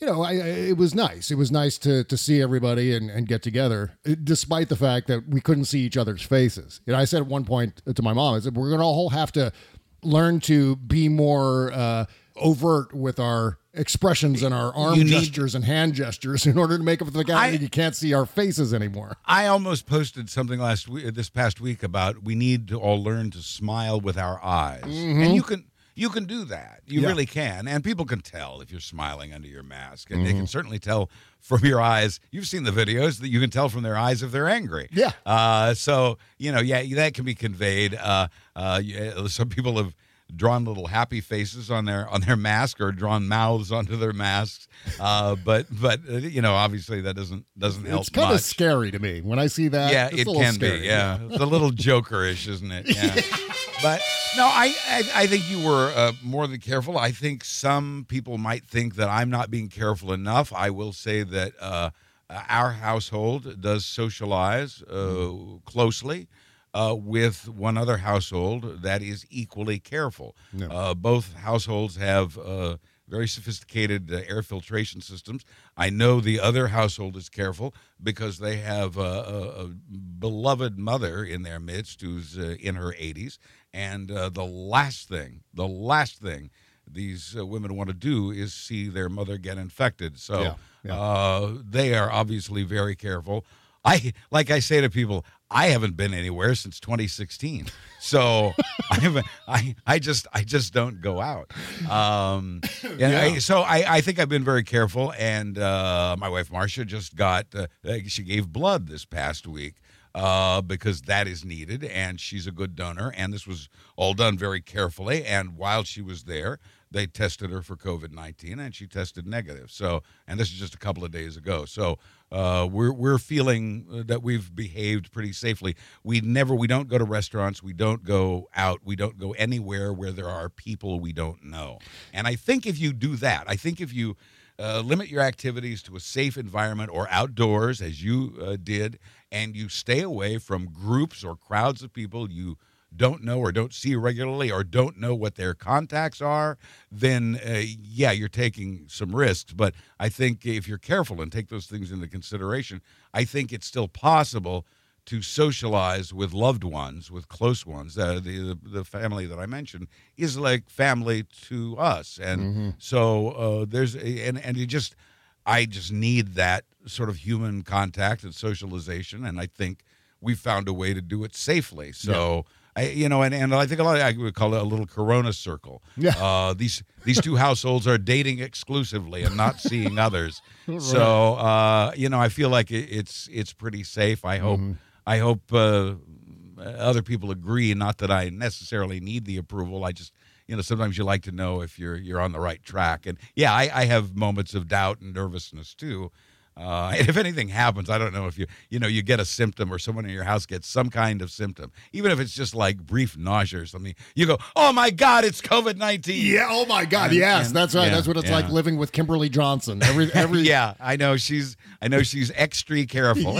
[SPEAKER 4] it was nice. It was nice to see everybody and get together, despite the fact that we couldn't see each other's faces. I said at one point to my mom, I said, we're going to all have to learn to be more overt with our expressions and our arm gestures and hand gestures in order to make up for the fact that you can't see our faces anymore.
[SPEAKER 12] I almost posted something this past week about we need to all learn to smile with our eyes. Mm-hmm. And you can do that. You really can. And people can tell if you're smiling under your mask. And they can certainly tell from your eyes. You've seen the videos that you can tell from their eyes if they're angry.
[SPEAKER 4] Yeah.
[SPEAKER 12] So, that can be conveyed. Some people have drawn little happy faces on their mask, or drawn mouths onto their masks, but obviously that doesn't help.
[SPEAKER 4] It's kind of scary to me when I see that.
[SPEAKER 12] Yeah,
[SPEAKER 4] it
[SPEAKER 12] can
[SPEAKER 4] scary.
[SPEAKER 12] be. Yeah, it's a little Jokerish, isn't it? Yeah. But no, I think you were more than careful. I think some people might think that I'm not being careful enough. I will say that our household does socialize closely with one other household that is equally careful. No. Both households have very sophisticated air filtration systems. I know the other household is careful because they have a beloved mother in their midst who's in her 80s. And the last thing these women want to do is see their mother get infected. So they are obviously very careful. like I say to people, I haven't been anywhere since 2016. So I just don't go out. So I think I've been very careful. And my wife Marcia just she gave blood this past week because that is needed, and she's a good donor. And this was all done very carefully. And while she was there, they tested her for COVID-19, and she tested negative. So, and this is just a couple of days ago. So we're feeling that we've behaved pretty safely. We don't go to restaurants. We don't go out. We don't go anywhere where there are people we don't know. And I think if you do that, if you limit your activities to a safe environment or outdoors, as you did, and you stay away from groups or crowds of people you don't know or don't see regularly or don't know what their contacts are, then you're taking some risks. But I think if you're careful and take those things into consideration, I think it's still possible to socialize with loved ones, with close ones. The family that I mentioned is like family to us, and so I just need that sort of human contact and socialization, and I think we found a way to do it safely. So. Yeah. And I think I would call it a little Corona circle. Yeah. These two households are dating exclusively and not seeing others. Right. So I feel like it's pretty safe. I hope other people agree. Not that I necessarily need the approval. I just sometimes you like to know if you're on the right track. And I have moments of doubt and nervousness too. And if anything happens, I don't know if you get a symptom or someone in your house gets some kind of symptom, even if it's just like brief nausea or something, you go, oh my God, it's COVID-19.
[SPEAKER 4] Yeah. Oh my God. Yes, that's right. That's what it's like living with Kimberly Johnson. Every
[SPEAKER 12] yeah, I know she's extra careful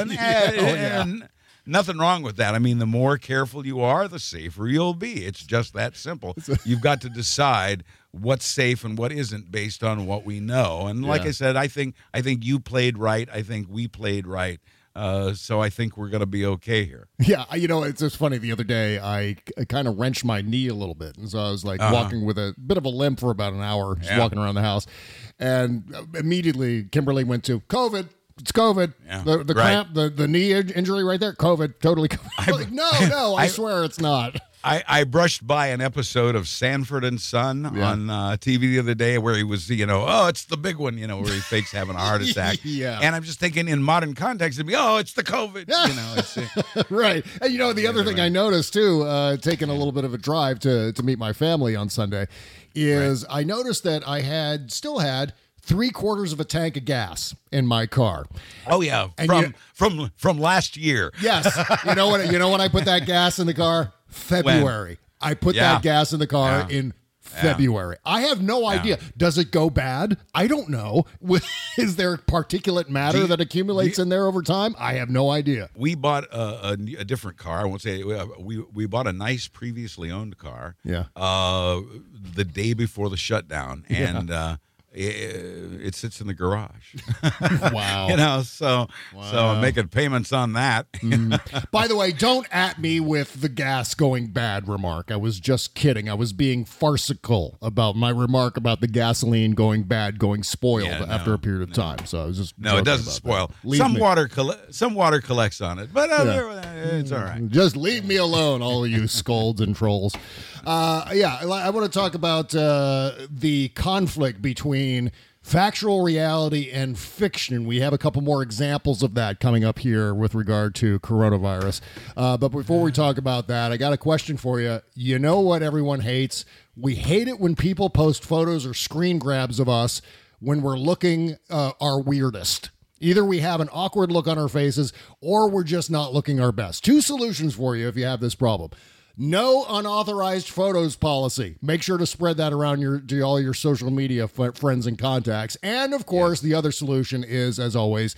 [SPEAKER 12] and nothing wrong with that. I mean, the more careful you are, the safer you'll be. It's just that simple. You've got to decide what's safe and what isn't based on what we know. And like I said, I think you played right. I think we played right. So I think we're going to be okay here.
[SPEAKER 4] Yeah, it's just funny. The other day, I kind of wrenched my knee a little bit. And so I was like walking with a bit of a limp for about an hour, just walking around the house. And immediately, Kimberly went to COVID. It's COVID. Yeah. The cramp, the knee injury right there, COVID, totally COVID. I'm like, no, I swear it's not.
[SPEAKER 12] I brushed by an episode of Sanford and Son on TV the other day where he was, it's the big one, where he fakes having a heart attack. And I'm just thinking in modern context, it'd be, it's the COVID,
[SPEAKER 4] right. And, the other thing I noticed, too, taking a little bit of a drive to meet my family on Sunday, is I noticed that I still had 3/4 of a tank of gas in my car.
[SPEAKER 12] Oh yeah, and from last year.
[SPEAKER 4] Yes. You know when I put that gas in the car? February. I put that gas in the car in February. I have no idea. Does it go bad? I don't know. Is there particulate matter that accumulates in there over time? I have no idea.
[SPEAKER 12] We bought a different car. I won't say we bought a nice previously owned car.
[SPEAKER 4] Yeah.
[SPEAKER 12] The day before the shutdown, and it sits in the garage.
[SPEAKER 4] Wow.
[SPEAKER 12] So I'm making payments on that.
[SPEAKER 4] By the way, don't at me with the gas going bad remark. I was just kidding. I was being farcical about my remark about the gasoline going bad, going spoiled after a period of time. So I was just
[SPEAKER 12] it doesn't spoil. Some water collects on it, but it's all right.
[SPEAKER 4] Just leave me alone, all of you scolds and trolls. I want to talk about the conflict between factual reality and fiction. We have a couple more examples of that coming up here with regard to coronavirus. But before we talk about that, I got a question for you. You know what everyone hates? We hate it when people post photos or screen grabs of us when we're looking our weirdest. Either we have an awkward look on our faces or we're just not looking our best. Two solutions for you if you have this problem. No unauthorized photos policy. Make sure to spread that around to all your social media friends and contacts. And, of course, the other solution is, as always,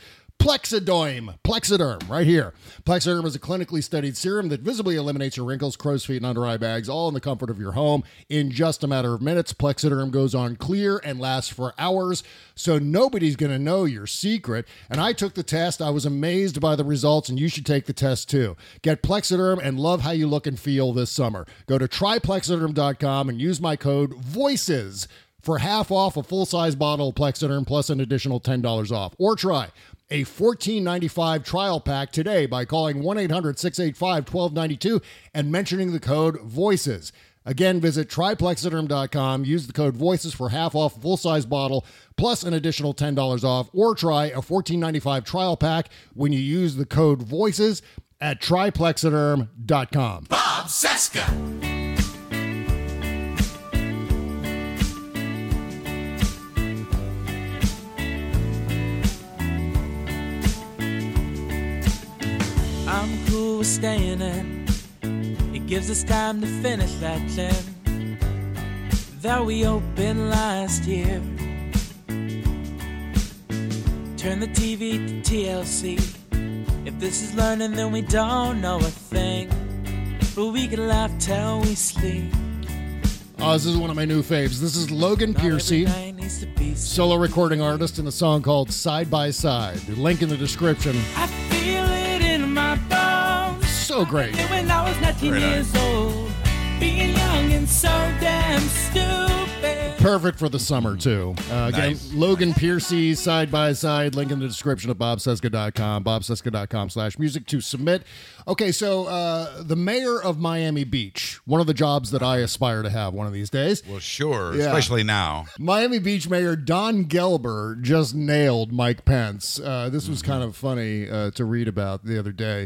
[SPEAKER 4] Plexiderm, right here. Plexiderm is a clinically studied serum that visibly eliminates your wrinkles, crow's feet, and under-eye bags, all in the comfort of your home. In just a matter of minutes, Plexiderm goes on clear and lasts for hours, so nobody's going to know your secret. And I took the test. I was amazed by the results, and you should take the test too. Get Plexiderm and love how you look and feel this summer. Go to tryplexiderm.com and use my code VOICES for half off a full-size bottle of Plexiderm plus an additional $10 off. Or try a $14.95 trial pack today by calling 1-800-685-1292 and mentioning the code VOICES. Again, visit tryplexiderm.com. Use the code VOICES for half off full-size bottle plus an additional $10 off, or try a $14.95 trial pack when you use the code VOICES at tryplexiderm.com.
[SPEAKER 6] Bob Cesca.
[SPEAKER 13] I'm cool with staying in. It gives us time to finish that gym that we opened last year. Turn the TV to TLC. If this is learning, then we don't know a thing, but we can laugh till we sleep.
[SPEAKER 4] This is one of my new faves. This is Logan Piercy, solo recording artist, in a song called Side by Side. Link in the description.
[SPEAKER 13] I feel it in my bones.
[SPEAKER 4] So great.
[SPEAKER 13] When I was 19 years old, being young and so damn stupid.
[SPEAKER 4] Perfect for the summer, too. Again, Logan Piercy, Side by Side. Link in the description at bobcesca.com, bobcesca.com/music to submit. Okay, so the mayor of Miami Beach, one of the jobs that I aspire to have one of these days.
[SPEAKER 12] Well, sure, especially now.
[SPEAKER 4] Miami Beach Mayor Don Gelber just nailed Mike Pence. This was kind of funny to read about the other day.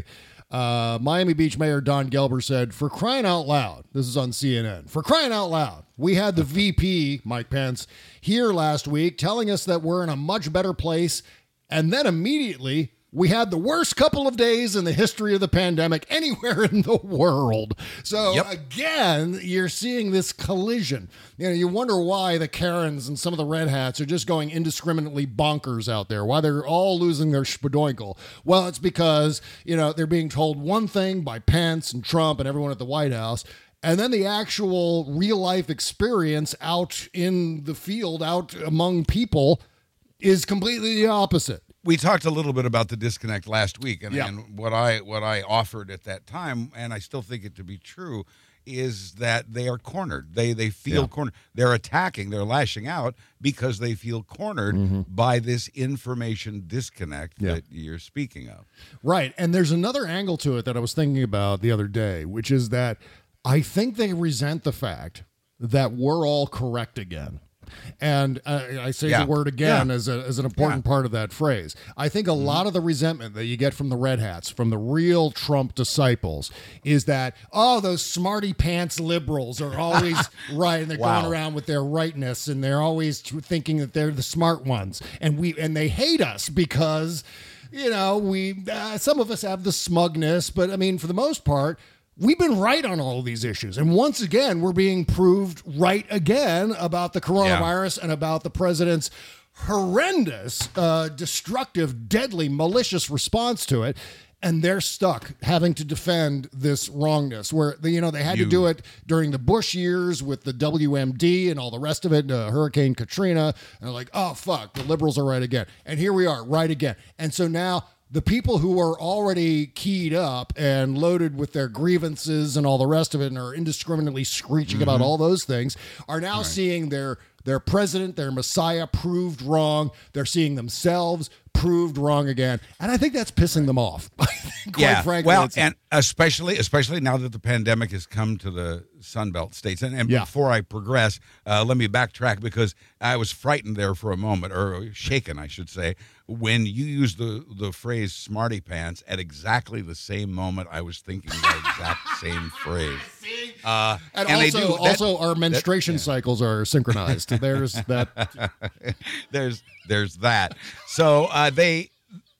[SPEAKER 4] Miami Beach Mayor Don Gelber said, "For crying out loud," this is on CNN, "for crying out loud, we had the VP, Mike Pence, here last week telling us that we're in a much better place, and then immediately we had the worst couple of days in the history of the pandemic anywhere in the world." So again, you're seeing this collision. You know, you wonder why the Karens and some of the Red Hats are just going indiscriminately bonkers out there, why they're all losing their spadoinkle. Well, it's because, you know, they're being told one thing by Pence and Trump and everyone at the White House, and then the actual real life experience out in the field, out among people, is completely the opposite.
[SPEAKER 12] We talked a little bit about the disconnect last week, and what I offered at that time, and I still think it to be true, is that they are cornered. They feel cornered. They're attacking. They're lashing out because they feel cornered by this information disconnect that you're speaking of.
[SPEAKER 4] Right, and there's another angle to it that I was thinking about the other day, which is that I think they resent the fact that we're all correct again. And I say the word again as an important part of that phrase. I think a lot of the resentment that you get from the Red Hats, from the real Trump disciples, is that, oh, those smarty pants liberals are always right, and they're going around with their rightness, and they're always thinking that they're the smart ones, and they hate us because, you know, we some of us have the smugness, but I mean, for the most part, we've been right on all of these issues. And once again, we're being proved right again about the coronavirus and about the president's horrendous, destructive, deadly, malicious response to it. And they're stuck having to defend this wrongness where, they had to do it during the Bush years with the WMD and all the rest of it, Hurricane Katrina. And they're like, oh, fuck, the liberals are right again. And here we are, right again. And so now the people who are already keyed up and loaded with their grievances and all the rest of it and are indiscriminately screeching about all those things are now seeing their president, their messiah, proved wrong. They're seeing themselves proved wrong again. And I think that's pissing them off. Quite frankly.
[SPEAKER 12] Well, and especially now that the pandemic has come to the Sunbelt states. And before I progress, let me backtrack because I was frightened there for a moment, or shaken, I should say, when you used the phrase smarty pants at exactly the same moment I was thinking the exact same phrase.
[SPEAKER 4] And also our menstruation cycles are synchronized. There's that.
[SPEAKER 12] There's that. So they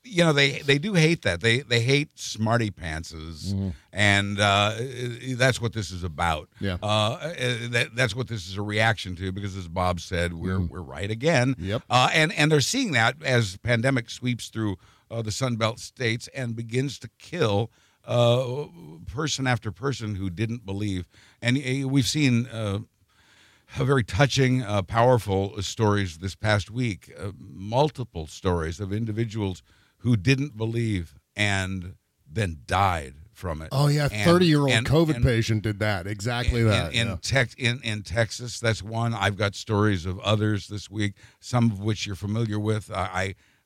[SPEAKER 12] do hate that. They hate smarty pantses, and that's what this is about. That's what this is a reaction to, because as Bob said, we're right again. And they're seeing that as pandemic sweeps through the Sunbelt states and begins to kill person after person who didn't believe. And we've seen very touching, powerful stories this past week, multiple stories of individuals who didn't believe and then died from it.
[SPEAKER 4] Oh, yeah, 30-year-old COVID patient did that, exactly that.
[SPEAKER 12] In Texas, that's one. I've got stories of others this week, some of which you're familiar with. I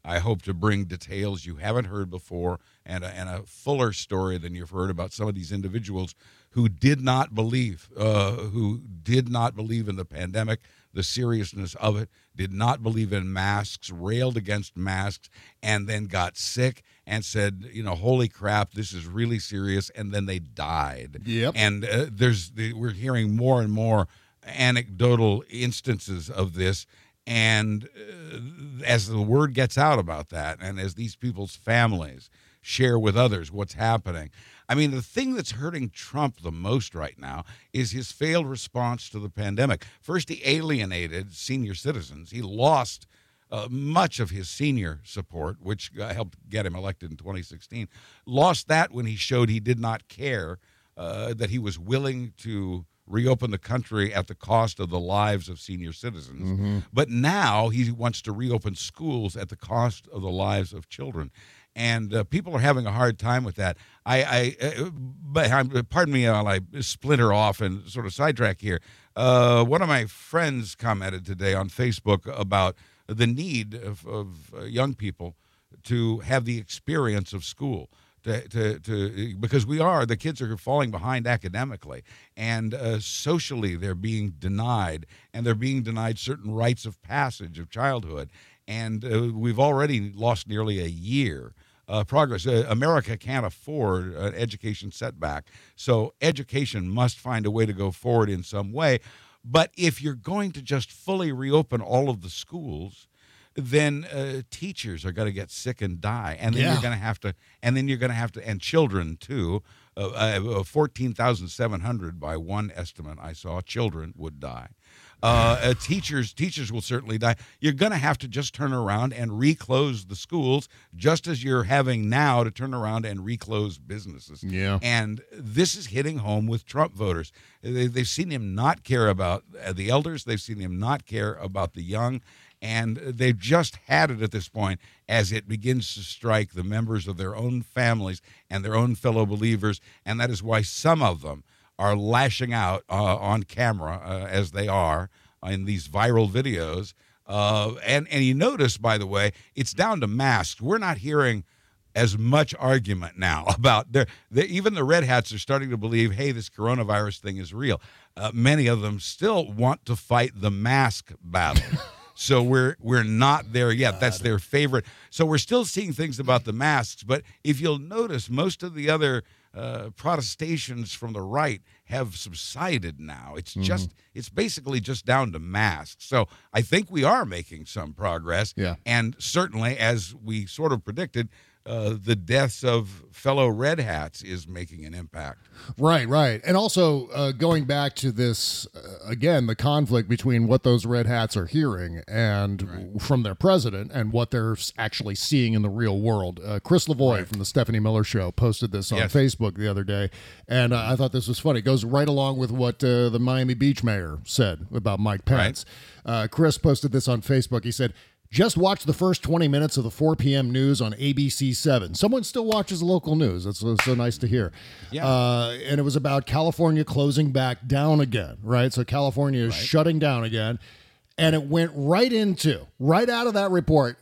[SPEAKER 12] I hope to bring details you haven't heard before and a fuller story than you've heard about some of these individuals who did not believe in the pandemic, the seriousness of it, did not believe in masks, railed against masks, and then got sick and said, holy crap, this is really serious, and then they died.
[SPEAKER 4] Yep.
[SPEAKER 12] And we're hearing more and more anecdotal instances of this. And as the word gets out about that, and as these people's families share with others what's happening, I mean, the thing that's hurting Trump the most right now is his failed response to the pandemic. First, he alienated senior citizens. He lost much of his senior support, which helped get him elected in 2016. Lost that when he showed he did not care, that he was willing to reopen the country at the cost of the lives of senior citizens.
[SPEAKER 4] Mm-hmm.
[SPEAKER 12] But now he wants to reopen schools at the cost of the lives of children. And people are having a hard time with that. But pardon me while I splinter off and sort of sidetrack here. One of my friends commented today on Facebook about the need of young people to have the experience of school. Because the kids are falling behind academically, and socially they're being denied, and they're being denied certain rites of passage of childhood, and we've already lost nearly a year progress. America can't afford an education setback, so education must find a way to go forward in some way. But if you're going to just fully reopen all of the schools, then teachers are going to get sick and die, and then you're going to have to, and children too. 14,700 by one estimate I saw, children would die. Teachers will certainly die. You're going to have to just turn around and reclose the schools, just as you're having now to turn around and reclose businesses.
[SPEAKER 4] Yeah.
[SPEAKER 12] And this is hitting home with Trump voters. They've seen him not care about the elders. They've seen him not care about the young. And they've just had it at this point as it begins to strike the members of their own families and their own fellow believers. And that is why some of them are lashing out on camera as they are in these viral videos. And you notice, by the way, it's down to masks. We're not hearing as much argument now about even the red hats are starting to believe, hey, this coronavirus thing is real. Many of them still want to fight the mask battle. So we're not there yet. That's their favorite. So we're still seeing things about the masks. But if you'll notice, most of the other protestations from the right have subsided now. It's it's basically just down to masks. So I think we are making some progress.
[SPEAKER 4] Yeah.
[SPEAKER 12] And certainly, as we sort of predicted, the deaths of fellow red hats is making an impact.
[SPEAKER 4] Right. And also going back to this, again, the conflict between what those red hats are hearing and from their president and what they're actually seeing in the real world. Chris Lavoie from the Stephanie Miller Show posted this on Facebook the other day, and I thought this was funny. It goes right along with what the Miami Beach mayor said about Mike Pence. Chris posted this on Facebook. He said, just watch the first 20 minutes of the 4 p.m. news on ABC7. Someone still watches local news. That's so nice to hear. Yeah. And it was about California closing back down again, right? So California is shutting down again. And it went right out of that report,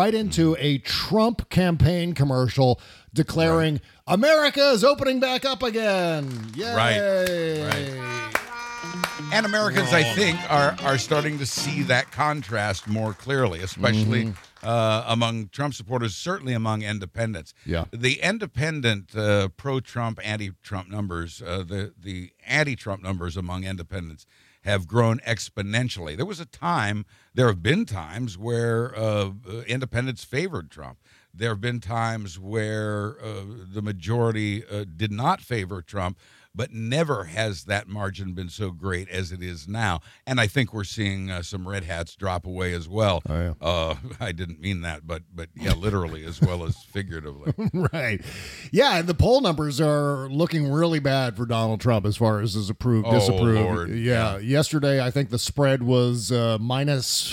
[SPEAKER 4] a Trump campaign commercial declaring America is opening back up again. Yay!
[SPEAKER 12] Right. And Americans, I think, are starting to see that contrast more clearly, especially among Trump supporters, certainly among independents.
[SPEAKER 4] Yeah.
[SPEAKER 12] The independent pro-Trump, anti-Trump numbers, the anti-Trump numbers among independents have grown exponentially. There have been times where independents favored Trump. There have been times where the majority did not favor Trump, but never has that margin been so great as it is now. And I think we're seeing some red hats drop away as well.
[SPEAKER 4] Oh, yeah.
[SPEAKER 12] I didn't mean that, but yeah, literally as well as figuratively.
[SPEAKER 4] Right. Yeah, and the poll numbers are looking really bad for Donald Trump as far as his approved, disapproved.
[SPEAKER 12] Lord.
[SPEAKER 4] Yeah. Yesterday, I think the spread was minus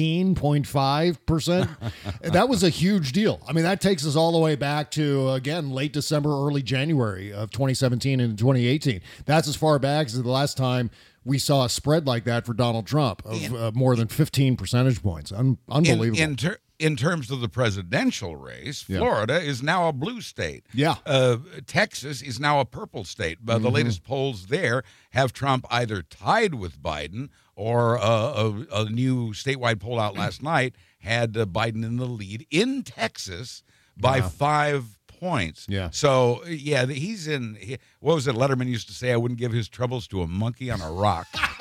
[SPEAKER 4] 15.5%. That was a huge deal. I mean, that takes us all the way back to, again, late December, early January of 2017 and 2018. That's as far back as the last time we saw a spread like that for Donald Trump of more than 15 percentage points. Unbelievable.
[SPEAKER 12] in terms of the presidential race, Florida is now a blue state.
[SPEAKER 4] Yeah.
[SPEAKER 12] Texas is now a purple state. But the latest polls there have Trump either tied with Biden or a new statewide poll out last night had Biden in the lead in Texas by 5 points.
[SPEAKER 4] Yeah.
[SPEAKER 12] So, he's in, what was it Letterman used to say? I wouldn't give his troubles to a monkey on a rock.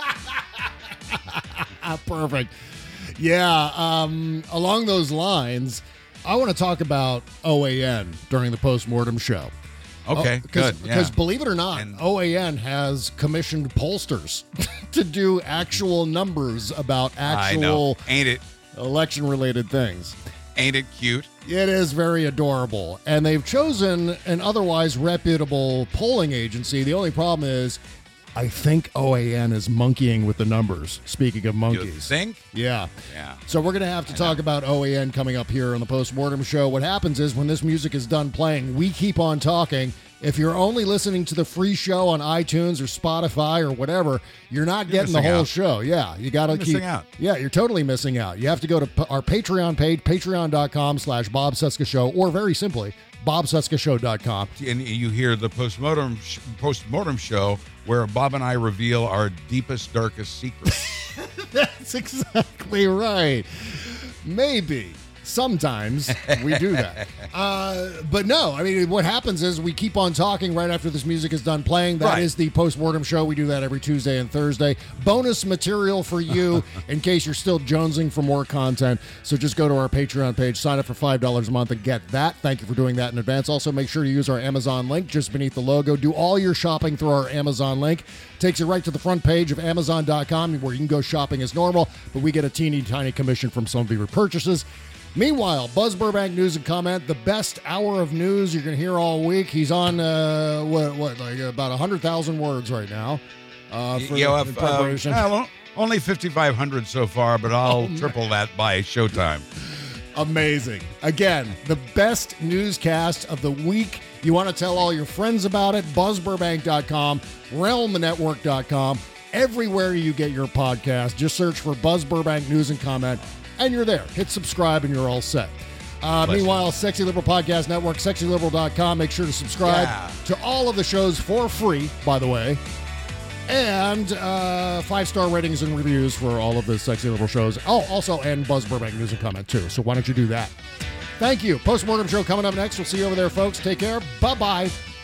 [SPEAKER 4] Perfect. Yeah, along those lines, I want to talk about OAN during the postmortem show.
[SPEAKER 12] Okay, good.
[SPEAKER 4] Because believe it or not, OAN has commissioned pollsters to do actual numbers about actual election-related things.
[SPEAKER 12] Ain't it cute?
[SPEAKER 4] It is very adorable. And they've chosen an otherwise reputable polling agency. The only problem is I think OAN is monkeying with the numbers, speaking of monkeys.
[SPEAKER 12] You think?
[SPEAKER 4] Yeah.
[SPEAKER 12] Yeah.
[SPEAKER 4] So we're going to have to talk about OAN coming up here on the Postmortem Show. What happens is when this music is done playing, we keep on talking. If you're only listening to the free show on iTunes or Spotify or whatever, you're not getting the whole show. Yeah, you got to keep
[SPEAKER 12] missing out.
[SPEAKER 4] Yeah, you're totally missing out. You have to go to our Patreon page, patreon.com/Bob Cesca Show, or very simply, BobCescaShow.com.
[SPEAKER 12] And you hear the postmortem show where Bob and I reveal our deepest, darkest secrets.
[SPEAKER 4] That's exactly right. Maybe. Sometimes we do that. But no, I mean, what happens is we keep on talking right after this music is done playing. That is the Postmortem Show. We do that every Tuesday and Thursday. Bonus material for you in case you're still jonesing for more content. So just go to our Patreon page, sign up for $5 a month and get that. Thank you for doing that in advance. Also, make sure to use our Amazon link just beneath the logo. Do all your shopping through our Amazon link. Takes you right to the front page of Amazon.com where you can go shopping as normal, but we get a teeny tiny commission from some of your purchases. Meanwhile, Buzz Burbank News and Comment, the best hour of news you're going to hear all week. He's on, like about 100,000 words right now for preparation.
[SPEAKER 12] Only 5,500 so far, but I'll triple that by showtime.
[SPEAKER 4] Amazing. Again, the best newscast of the week. You want to tell all your friends about it, buzzburbank.com, realmnetwork.com, everywhere you get your podcast. Just search for Buzz Burbank News and Comment. And you're there. Hit subscribe and you're all set. Meanwhile, Sexy Liberal Podcast Network, sexyliberal.com. Make sure to subscribe to all of the shows for free, by the way. And 5-star ratings and reviews for all of the Sexy Liberal shows. Oh, also, and Buzz Burbank News and Comment, too. So why don't you do that? Thank you. Postmortem Show coming up next. We'll see you over there, folks. Take care. Bye-bye.